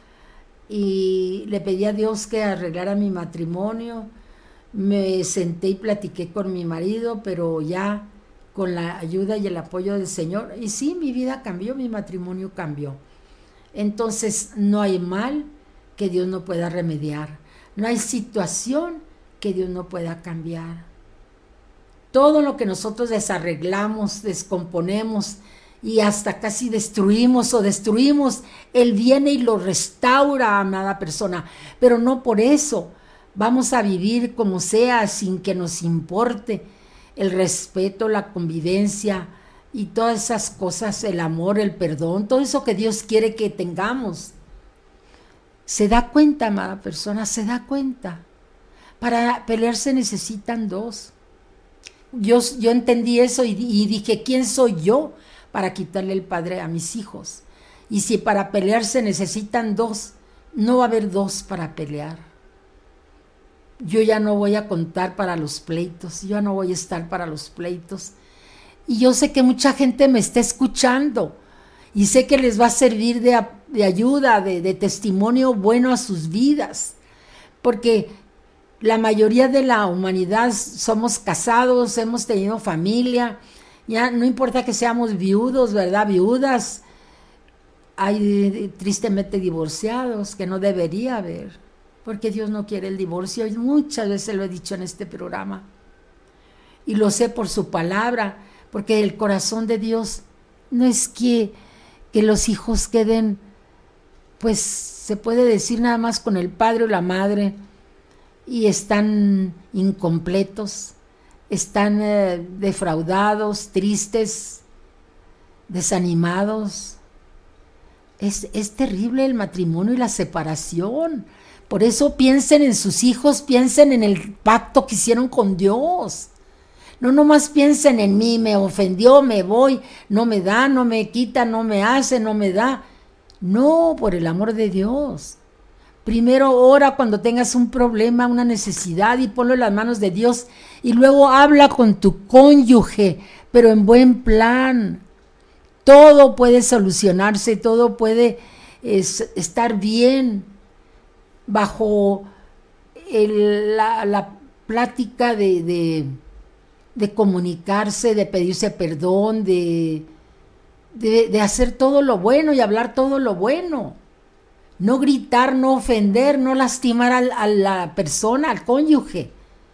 y le pedí a Dios que arreglara mi matrimonio. Me senté y platiqué con mi marido, pero ya con la ayuda y el apoyo del Señor. Y sí, mi vida cambió, mi matrimonio cambió. Entonces, no hay mal que Dios no pueda remediar. No hay situación que Dios no pueda cambiar. Todo lo que nosotros desarreglamos, descomponemos y hasta casi destruimos, Él viene y lo restaura, amada persona. Pero no por eso vamos a vivir como sea, sin que nos importe el respeto, la convivencia y todas esas cosas, el amor, el perdón, todo eso que Dios quiere que tengamos. ¿Se da cuenta, amada persona? ¿Se da cuenta? Para pelear se necesitan dos. Yo entendí eso y dije, ¿quién soy yo para quitarle el padre a mis hijos? Y si para pelear se necesitan dos, no va a haber dos para pelear. Yo ya no voy a contar para los pleitos, yo no voy a estar para los pleitos. Y yo sé que mucha gente me está escuchando y sé que les va a servir de ayuda, de testimonio bueno a sus vidas, porque la mayoría de la humanidad somos casados, hemos tenido familia, ya no importa que seamos viudos, ¿verdad? Viudas, hay tristemente divorciados, que no debería haber, porque Dios no quiere el divorcio, y muchas veces lo he dicho en este programa, y lo sé por su palabra, porque el corazón de Dios no es que los hijos queden, pues se puede decir nada más con el padre o la madre, y están incompletos, están defraudados, tristes, desanimados. Es terrible el matrimonio y la separación. Por eso piensen en sus hijos, piensen en el pacto que hicieron con Dios. No nomás piensen en mí, me ofendió, me voy, no me da, no me quita, no me hace, no me da. No, por el amor de Dios. Primero ora cuando tengas un problema, una necesidad, y ponlo en las manos de Dios. Y luego habla con tu cónyuge, pero en buen plan. Todo puede solucionarse, todo puede estar bien bajo la plática de comunicarse, de pedirse perdón, de hacer todo lo bueno y hablar todo lo bueno. No gritar, no ofender, no lastimar a la persona, al cónyuge,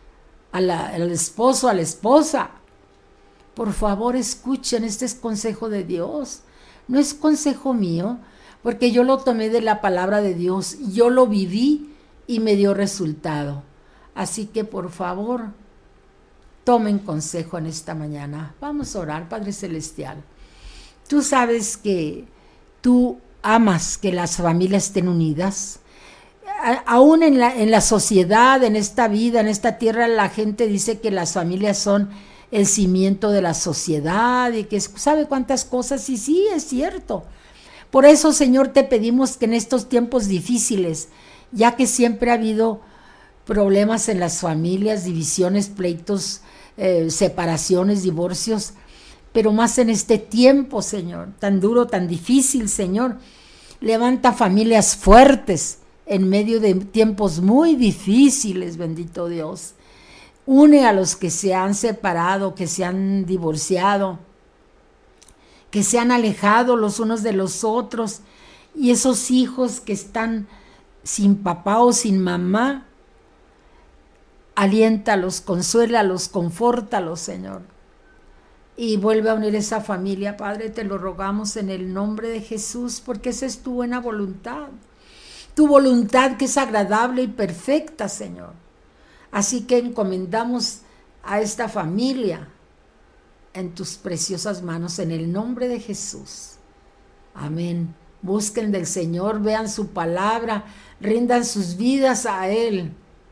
al esposo, a la esposa. Por favor, escuchen, este es consejo de Dios. No es consejo mío, porque yo lo tomé de la palabra de Dios, yo lo viví y me dio resultado. Así que, por favor, tomen consejo en esta mañana. Vamos a orar, Padre Celestial. Tú sabes que tú amas que las familias estén unidas. Aún en la sociedad, en esta vida, en esta tierra, la gente dice que las familias son el cimiento de la sociedad y que sabe cuántas cosas, y sí, es cierto. Por eso, Señor, te pedimos que en estos tiempos difíciles, ya que siempre ha habido problemas en las familias, divisiones, pleitos, separaciones, divorcios, pero más en este tiempo, Señor, tan duro, tan difícil, Señor, levanta familias fuertes en medio de tiempos muy difíciles, bendito Dios. Une a los que se han separado, que se han divorciado, que se han alejado los unos de los otros, y esos hijos que están sin papá o sin mamá, aliéntalos, consuélalos, confórtalos, Señor. Y vuelve a unir esa familia, Padre, te lo rogamos en el nombre de Jesús, porque esa es tu buena voluntad. Tu voluntad que es agradable y perfecta, Señor. Así que encomendamos a esta familia en tus preciosas manos, en el nombre de Jesús. Amén. Busquen del Señor, vean su palabra, rindan sus vidas a Él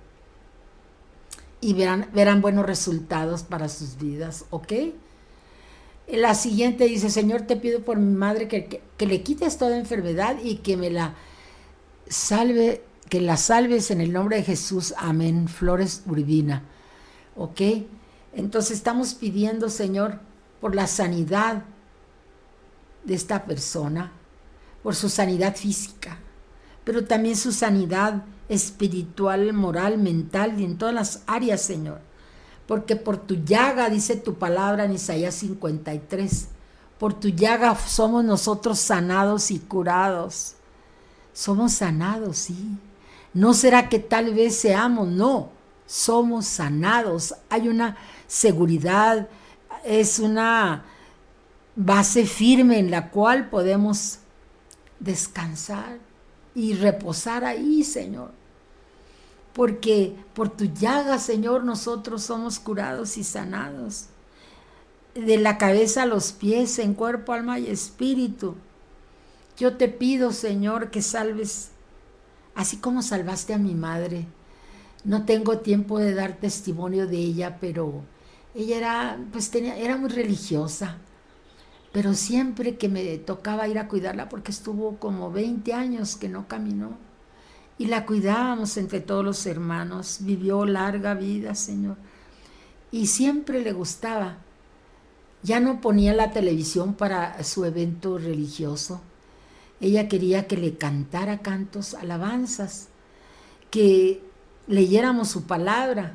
y verán buenos resultados para sus vidas, ¿ok? La siguiente dice: Señor, te pido por mi madre que le quites toda enfermedad y que me la salve, que la salves en el nombre de Jesús. Amén. Flores Urbina. ¿Ok? Entonces estamos pidiendo, Señor, por la sanidad de esta persona, por su sanidad física, pero también su sanidad espiritual, moral, mental y en todas las áreas, Señor. Porque por tu llaga, dice tu palabra en Isaías 53, por tu llaga somos nosotros sanados y curados. Somos sanados, sí. No será que tal vez seamos, no. Somos sanados. Hay una seguridad, es una base firme en la cual podemos descansar y reposar ahí, Señor. Porque por tu llaga, Señor, nosotros somos curados y sanados. De la cabeza a los pies, en cuerpo, alma y espíritu. Yo te pido, Señor, que salves, así como salvaste a mi madre. No tengo tiempo de dar testimonio de ella, pero ella era muy religiosa. Pero siempre que me tocaba ir a cuidarla, porque estuvo como 20 años que no caminó, y la cuidábamos entre todos los hermanos, vivió larga vida, Señor, y siempre le gustaba. Ya no ponía la televisión para su evento religioso. Ella quería que le cantara cantos, alabanzas, que leyéramos su palabra,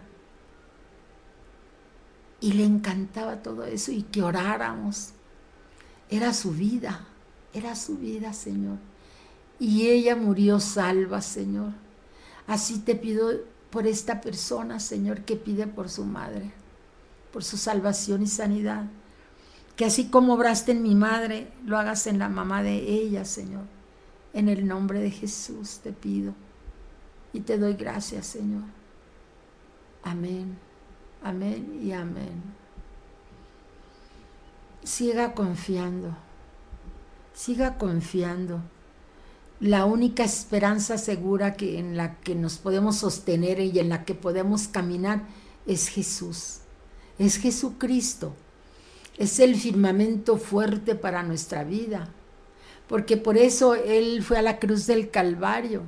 y le encantaba todo eso, y que oráramos. Era su vida, Señor. Y ella murió salva, Señor. Así te pido por esta persona, Señor, que pide por su madre, por su salvación y sanidad. Que así como obraste en mi madre, lo hagas en la mamá de ella, Señor. En el nombre de Jesús te pido. Y te doy gracias, Señor. Amén, amén y amén. Siga confiando. La única esperanza segura en la que nos podemos sostener y en la que podemos caminar es Jesús. Es Jesucristo. Es el firmamento fuerte para nuestra vida. Porque por eso Él fue a la cruz del Calvario.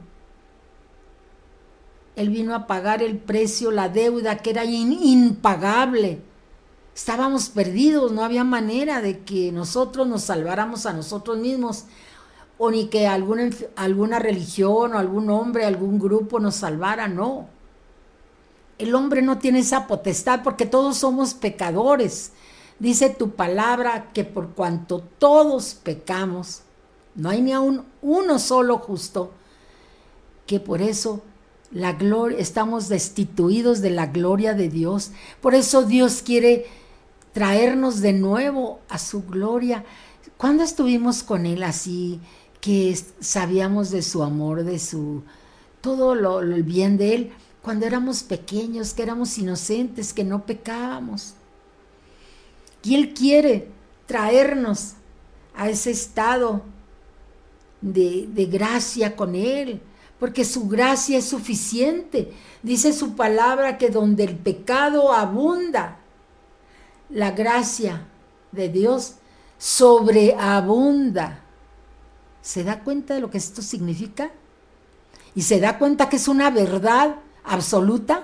Él vino a pagar el precio, la deuda que era impagable. Estábamos perdidos, no había manera de que nosotros nos salváramos a nosotros mismos, o ni que alguna religión o algún hombre, algún grupo nos salvara, no. El hombre no tiene esa potestad porque todos somos pecadores. Dice tu palabra que por cuanto todos pecamos, no hay ni aún uno solo justo, que por eso la gloria, estamos destituidos de la gloria de Dios. Por eso Dios quiere traernos de nuevo a su gloria. ¿Cuándo estuvimos con Él así, que sabíamos de su amor, de su todo el bien de Él? Cuando éramos pequeños, que éramos inocentes, que no pecábamos. Y Él quiere traernos a ese estado de gracia con Él, porque su gracia es suficiente. Dice su palabra que donde el pecado abunda, la gracia de Dios sobreabunda. ¿Se da cuenta de lo que esto significa? ¿Y se da cuenta que es una verdad absoluta?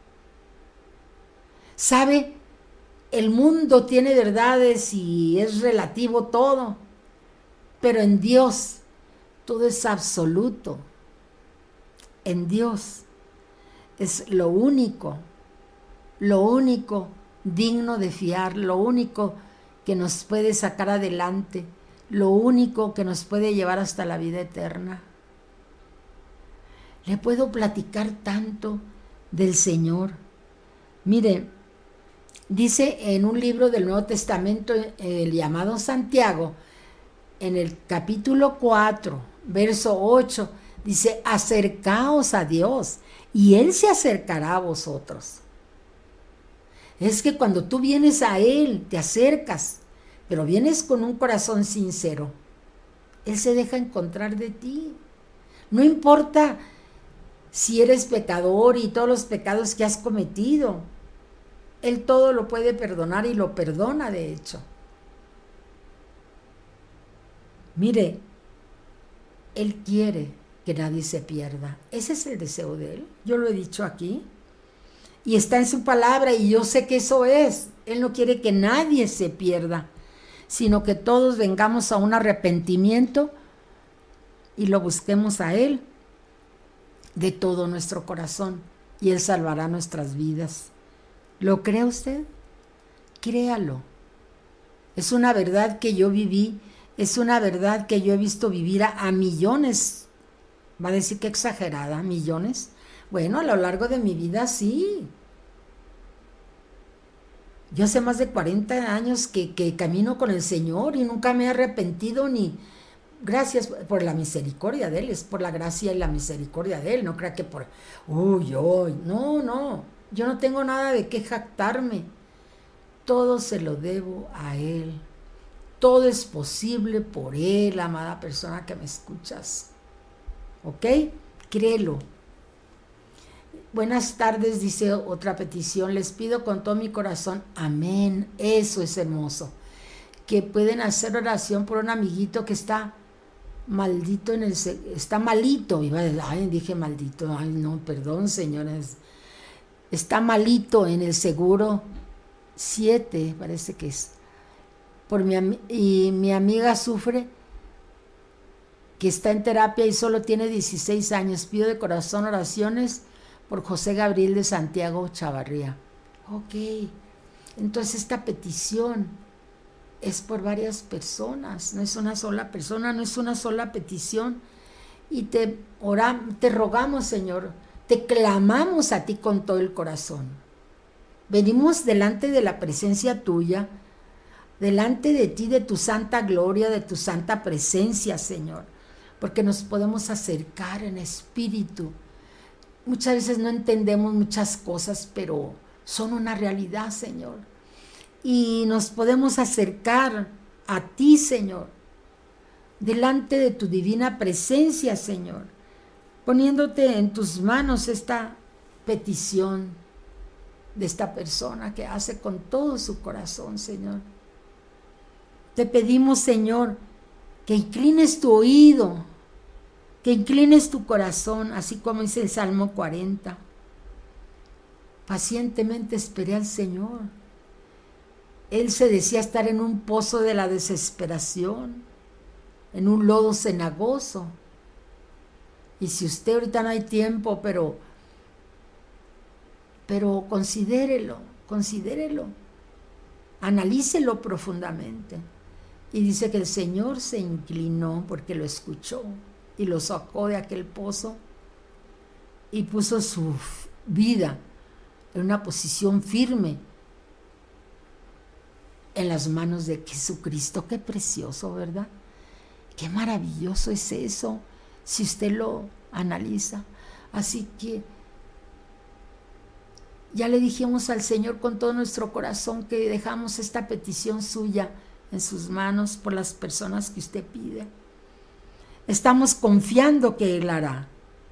¿Sabe? El mundo tiene verdades y es relativo todo, pero en Dios todo es absoluto. En Dios es lo único digno de fiar, lo único que nos puede sacar adelante, lo único que nos puede llevar hasta la vida eterna. Le puedo platicar tanto del Señor. Mire, dice en un libro del Nuevo Testamento, el llamado Santiago, en el capítulo 4, verso 8, dice: acercaos a Dios y Él se acercará a vosotros. Es que cuando tú vienes a Él, te acercas, pero vienes con un corazón sincero, Él se deja encontrar de ti. No importa si eres pecador y todos los pecados que has cometido, Él todo lo puede perdonar y lo perdona, de hecho. Mire, Él quiere que nadie se pierda. Ese es el deseo de Él. Yo lo he dicho aquí. Y está en su palabra y yo sé que eso es. Él no quiere que nadie se pierda, sino que todos vengamos a un arrepentimiento y lo busquemos a Él de todo nuestro corazón, y Él salvará nuestras vidas. ¿Lo cree usted? Créalo. Es una verdad que yo viví, es una verdad que yo he visto vivir a millones. Va a decir que exagerada, millones. Bueno, a lo largo de mi vida sí. Yo hace más de 40 años que camino con el Señor y nunca me he arrepentido ni... Gracias por la misericordia de Él, es por la gracia y la misericordia de Él. No crea que por... No, yo no tengo nada de qué jactarme. Todo se lo debo a Él. Todo es posible por Él, amada persona que me escuchas. ¿Ok? Créelo. Buenas tardes, dice otra petición. Les pido con todo mi corazón. Amén. Eso es hermoso. Que pueden hacer oración por un amiguito que está maldito está malito. Dije maldito. Ay, no, perdón, señores. Está malito en el seguro 7, parece que es. Y mi amiga sufre, que está en terapia y solo tiene 16 años. Pido de corazón oraciones por José Gabriel de Santiago Chavarría. Ok, entonces esta petición es por varias personas, no es una sola persona, no es una sola petición. Y te rogamos, Señor, te clamamos a ti con todo el corazón. Venimos delante de la presencia tuya, delante de ti, de tu santa gloria, de tu santa presencia, Señor, porque nos podemos acercar en espíritu. Muchas veces no entendemos muchas cosas, pero son una realidad, Señor. Y nos podemos acercar a ti, Señor, delante de tu divina presencia, Señor, poniéndote en tus manos esta petición de esta persona que hace con todo su corazón, Señor. Te pedimos, Señor, que inclines tu oído, que inclines tu corazón, así como dice el Salmo 40. Pacientemente esperé al Señor. Él se decía estar en un pozo de la desesperación, en un lodo cenagoso. Y si usted ahorita no hay tiempo, pero considérelo, analícelo profundamente. Y dice que el Señor se inclinó porque lo escuchó y lo sacó de aquel pozo y puso su vida en una posición firme en las manos de Jesucristo. Qué precioso, ¿verdad? Qué maravilloso es eso, si usted lo analiza. Así que ya le dijimos al Señor con todo nuestro corazón que dejamos esta petición suya en sus manos por las personas que usted pide. Estamos confiando que Él hará,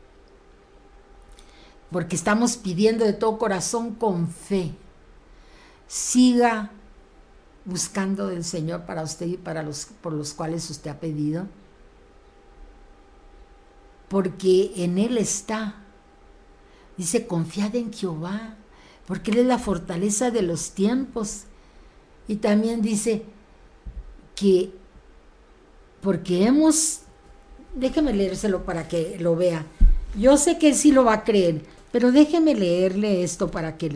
porque estamos pidiendo de todo corazón con fe. Siga buscando del Señor para usted y por los cuales usted ha pedido, porque en Él está. Dice, confiad en Jehová, porque Él es la fortaleza de los tiempos. Y también dice que porque déjeme leérselo para que lo vea. Yo sé que sí lo va a creer, pero déjeme leerle esto para que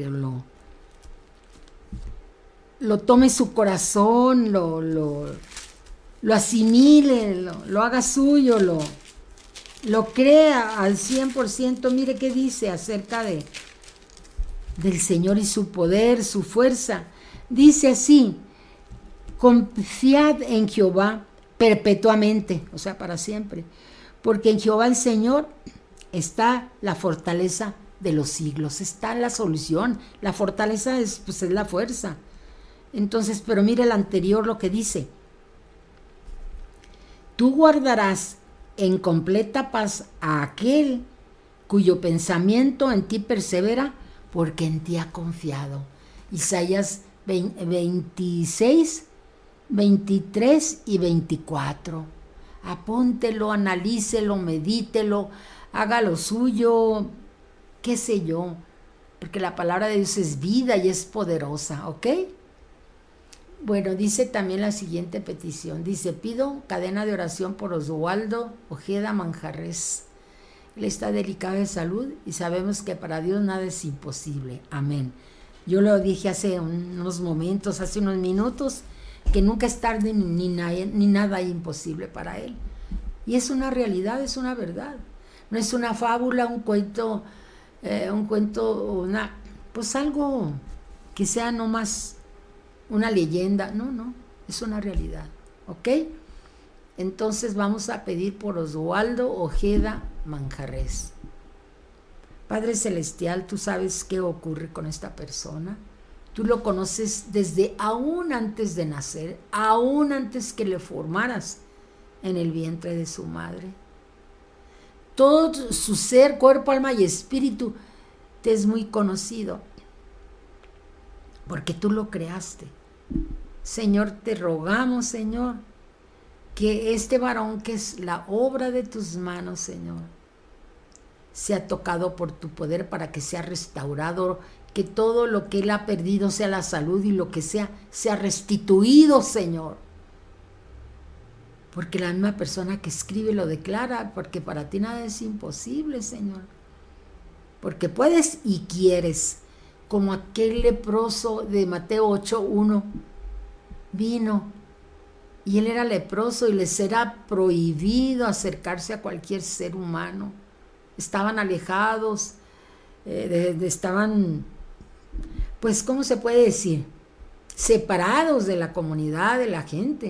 lo tome su corazón, lo asimile, lo haga suyo, lo crea al 100%. Mire qué dice acerca del Señor y su poder, su fuerza. Dice así: confiad en Jehová perpetuamente, o sea, para siempre, porque en Jehová el Señor está la fortaleza de los siglos, está la solución. La fortaleza es la fuerza. Entonces, pero mire el anterior, lo que dice: tú guardarás en completa paz a aquel cuyo pensamiento en ti persevera, porque en ti ha confiado. Isaías 26, 23 y 24. Apúntelo, analícelo, medítelo, hágalo suyo, qué sé yo, porque la palabra de Dios es vida y es poderosa, ¿ok? Bueno, dice también la siguiente petición. Dice, pido cadena de oración por Oswaldo Ojeda Manjarres. Él está delicado de salud y sabemos que para Dios nada es imposible. Amén. Yo lo dije hace unos momentos, hace unos minutos, que nunca es tarde ni nada imposible para Él. Y es una realidad, es una verdad. No es una fábula, un cuento, pues algo que sea nomás una leyenda. No, es una realidad. ¿Ok? Entonces vamos a pedir por Oswaldo Ojeda Manjarres. Padre Celestial, tú sabes qué ocurre con esta persona. Tú lo conoces desde aún antes de nacer, aún antes que le formaras en el vientre de su madre. Todo su ser, cuerpo, alma y espíritu te es muy conocido, porque tú lo creaste. Señor, te rogamos, Señor, que este varón que es la obra de tus manos, Señor, sea tocado por tu poder para que sea restaurado, que todo lo que él ha perdido, sea la salud y lo que sea restituido, Señor. Porque la misma persona que escribe lo declara, porque para ti nada es imposible, Señor. Porque puedes y quieres, como aquel leproso de Mateo 8:1, vino, y él era leproso y les era prohibido acercarse a cualquier ser humano. Estaban alejados, estaban, pues, ¿cómo se puede decir? Separados de la comunidad, de la gente.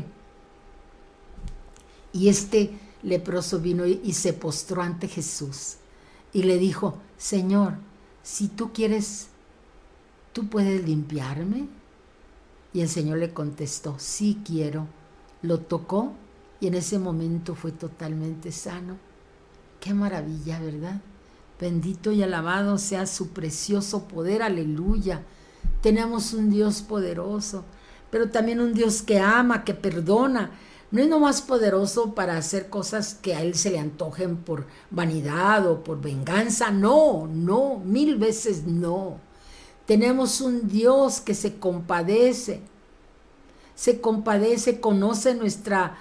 Y este leproso vino y se postró ante Jesús y le dijo, Señor, si tú quieres, ¿tú puedes limpiarme? Y el Señor le contestó, sí quiero. Lo tocó y en ese momento fue totalmente sano. Qué maravilla, ¿verdad? Bendito y alabado sea su precioso poder, aleluya. Tenemos un Dios poderoso, pero también un Dios que ama, que perdona. No es nomás poderoso para hacer cosas que a Él se le antojen por vanidad o por venganza. No, 1000 veces no. Tenemos un Dios que se compadece, conoce nuestra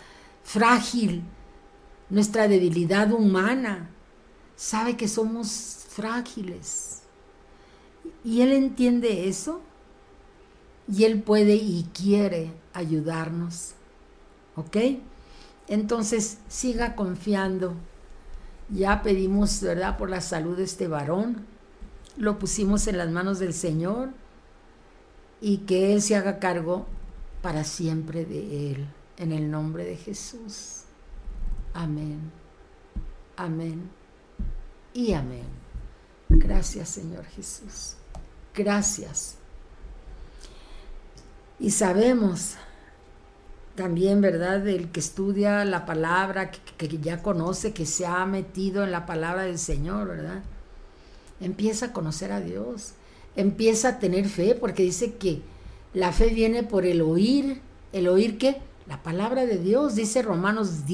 nuestra debilidad humana, sabe que somos frágiles. Y Él entiende eso, y Él puede y quiere ayudarnos. ¿Ok? Entonces, siga confiando. Ya pedimos, ¿verdad?, por la salud de este varón. Lo pusimos en las manos del Señor y que Él se haga cargo para siempre de él. En el nombre de Jesús. Amén. Amén. Y amén. Gracias, Señor Jesús. Gracias. Y sabemos también, ¿verdad?, el que estudia la palabra, que ya conoce, que se ha metido en la palabra del Señor, ¿verdad? Empieza a conocer a Dios, empieza a tener fe, porque dice que la fe viene por el oír. ¿El oír qué? La palabra de Dios, dice Romanos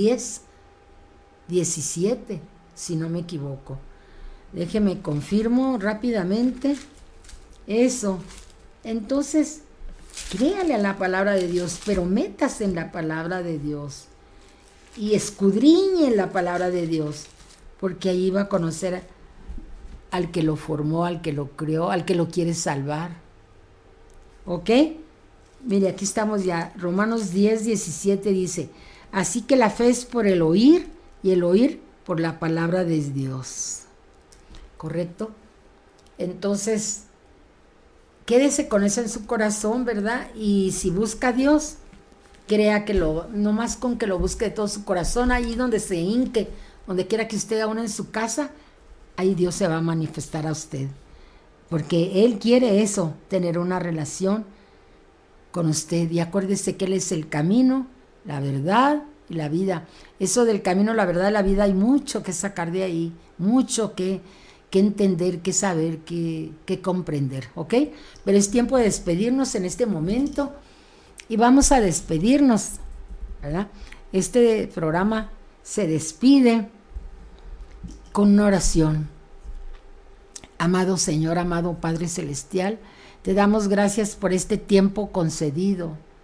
10:17, si no me equivoco. Déjeme confirmo rápidamente eso. Entonces, créale a la palabra de Dios, pero métase en la palabra de Dios y escudriñe la palabra de Dios, porque ahí va a conocer al que lo formó, al que lo creó, al que lo quiere salvar. ¿Ok? Mire, aquí estamos ya. Romanos 10:17 dice, así que la fe es por el oír y el oír por la palabra de Dios. ¿Correcto? Entonces, quédese con eso en su corazón, ¿verdad? Y si busca a Dios, crea que no más con que lo busque de todo su corazón, ahí donde se hinque, donde quiera que usted aún en su casa, ahí Dios se va a manifestar a usted. Porque Él quiere eso, tener una relación con usted. Y acuérdese que Él es el camino, la verdad y la vida. Eso del camino, la verdad y la vida, hay mucho que sacar de ahí, mucho que entender, que saber, que comprender, ¿ok? Pero es tiempo de despedirnos en este momento y vamos a despedirnos, ¿verdad? Este programa se despide con una oración. Amado Señor, amado Padre Celestial, te damos gracias por este tiempo concedido,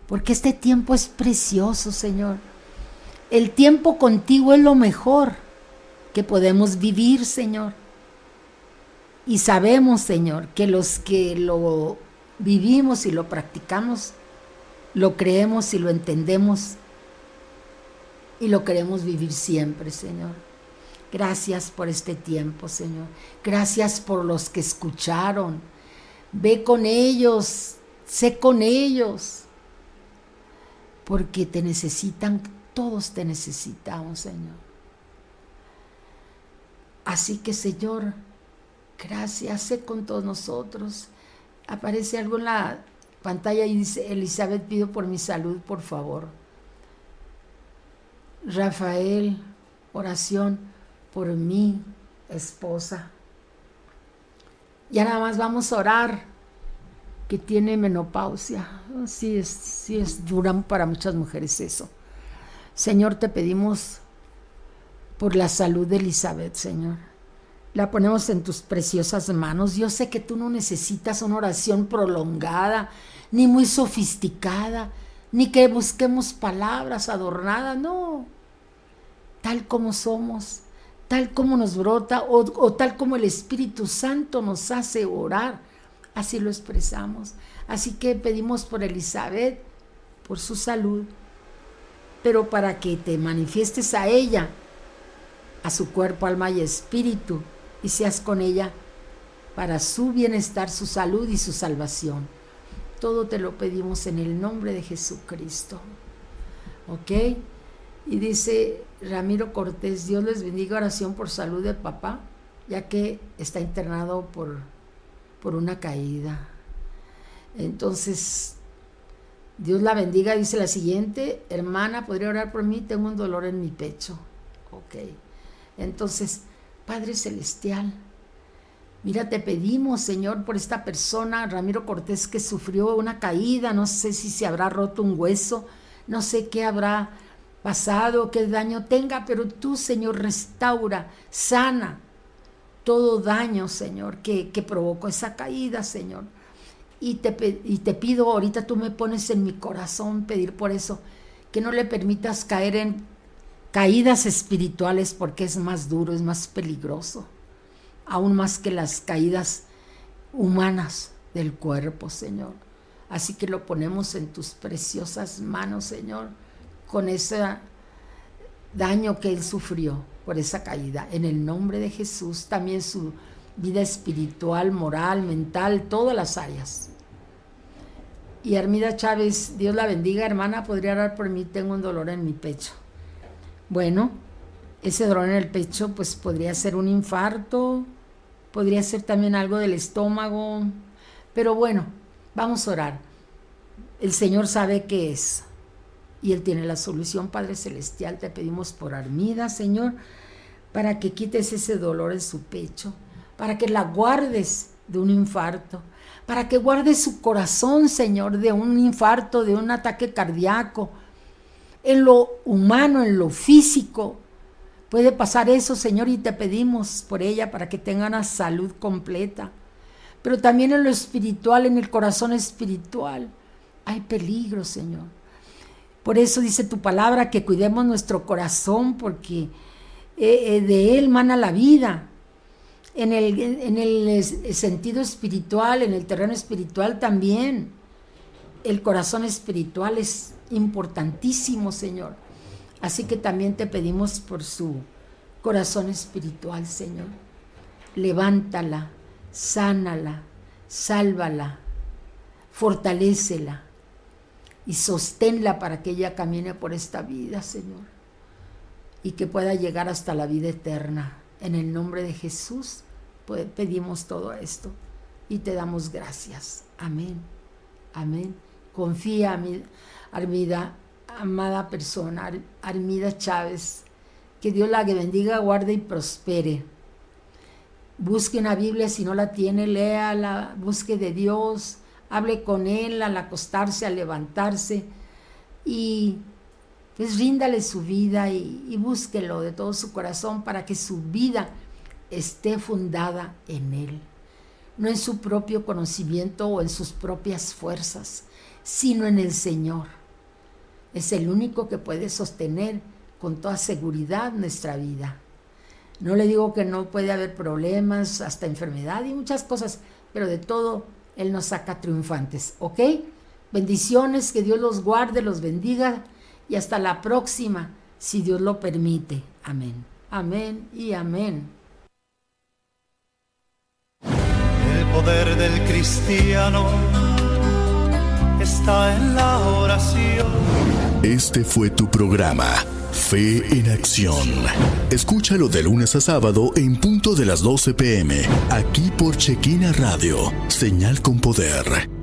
porque este tiempo es precioso, Señor. El tiempo contigo es lo mejor que podemos vivir, Señor. Y sabemos, Señor, que los que lo vivimos y lo practicamos, lo creemos y lo entendemos y lo queremos vivir siempre, Señor. Gracias por este tiempo, Señor. Gracias por los que escucharon. Ve con ellos, sé con ellos, porque te necesitan, todos te necesitamos, Señor. Así que, Señor, gracias, sé con todos nosotros. Aparece algo en la pantalla y dice: Elizabeth, pido por mi salud, por favor. Rafael, oración por mi esposa. Ya nada más vamos a orar, que tiene menopausia. Sí es dura para muchas mujeres eso. Señor, te pedimos por la salud de Elizabeth, Señor. La ponemos en tus preciosas manos. Yo sé que tú no necesitas una oración prolongada, ni muy sofisticada, ni que busquemos palabras adornadas, no. Tal como somos, tal como nos brota, o tal como el Espíritu Santo nos hace orar, así lo expresamos. Así que pedimos por Elizabeth, por su salud, pero para que te manifiestes a ella, a su cuerpo, alma y espíritu, y seas con ella para su bienestar, su salud y su salvación. Todo te lo pedimos en el nombre de Jesucristo. ¿Ok? Y dice Ramiro Cortés: Dios les bendiga, oración por salud de papá, ya que está internado por una caída. Entonces, Dios la bendiga. Dice la siguiente: hermana, ¿podría orar por mí? Tengo un dolor en mi pecho. Ok. Entonces, Padre Celestial, mira, te pedimos, Señor, por esta persona, Ramiro Cortés, que sufrió una caída. No sé si se habrá roto un hueso, no sé qué habrá pasado, qué daño tenga, pero tú, Señor, restaura, sana todo daño, Señor, que provocó esa caída, Señor. Y te pido, ahorita tú me pones en mi corazón pedir por eso, que no le permitas caer en caídas espirituales, porque es más duro, es más peligroso, aún más que las caídas humanas del cuerpo, Señor. Así que lo ponemos en tus preciosas manos, Señor, con ese daño que él sufrió por esa caída, en el nombre de Jesús. También su vida espiritual, moral, mental, todas las áreas. Y Armida Chávez, Dios la bendiga, hermana, ¿podría orar por mí? Tengo un dolor en mi pecho. Bueno, ese dolor en el pecho pues podría ser un infarto, podría ser también algo del estómago, pero bueno, vamos a orar. El Señor sabe qué es y Él tiene la solución. Padre Celestial, te pedimos por Armida, Señor, para que quites ese dolor en su pecho, para que la guardes de un infarto, para que guardes su corazón, Señor, de un infarto, de un ataque cardíaco. En lo humano, en lo físico, puede pasar eso, Señor, y te pedimos por ella para que tenga una salud completa. Pero también en lo espiritual, en el corazón espiritual, hay peligro, Señor. Por eso dice tu palabra que cuidemos nuestro corazón, porque de él mana la vida. En el sentido espiritual, en el terreno espiritual también, el corazón espiritual es importantísimo, Señor. Así que también te pedimos por su corazón espiritual, Señor. Levántala, sánala, sálvala, fortalécela y sosténla para que ella camine por esta vida, Señor, y que pueda llegar hasta la vida eterna. En el nombre de Jesús pedimos todo esto y te damos gracias. Amén. Amén. Confía, Armida, amada persona, Armida Chávez, que Dios la bendiga, guarde y prospere. Busque una Biblia, si no la tiene, léala, busque de Dios, hable con Él al acostarse, al levantarse, y pues ríndale su vida y búsquelo de todo su corazón para que su vida esté fundada en Él, no en su propio conocimiento o en sus propias fuerzas, sino en el Señor. es el único que puede sostener con toda seguridad nuestra vida. No le digo que no puede haber problemas, hasta enfermedad y muchas cosas, pero de todo Él nos saca triunfantes, ¿ok? Bendiciones, que Dios los guarde, los bendiga y hasta la próxima, si Dios lo permite. Amén, amén y amén. El poder del cristiano está en la oración. Este fue tu programa, Fe en Acción. Escúchalo de lunes a sábado en punto de las 12 p.m. aquí por Chequina Radio, señal con poder.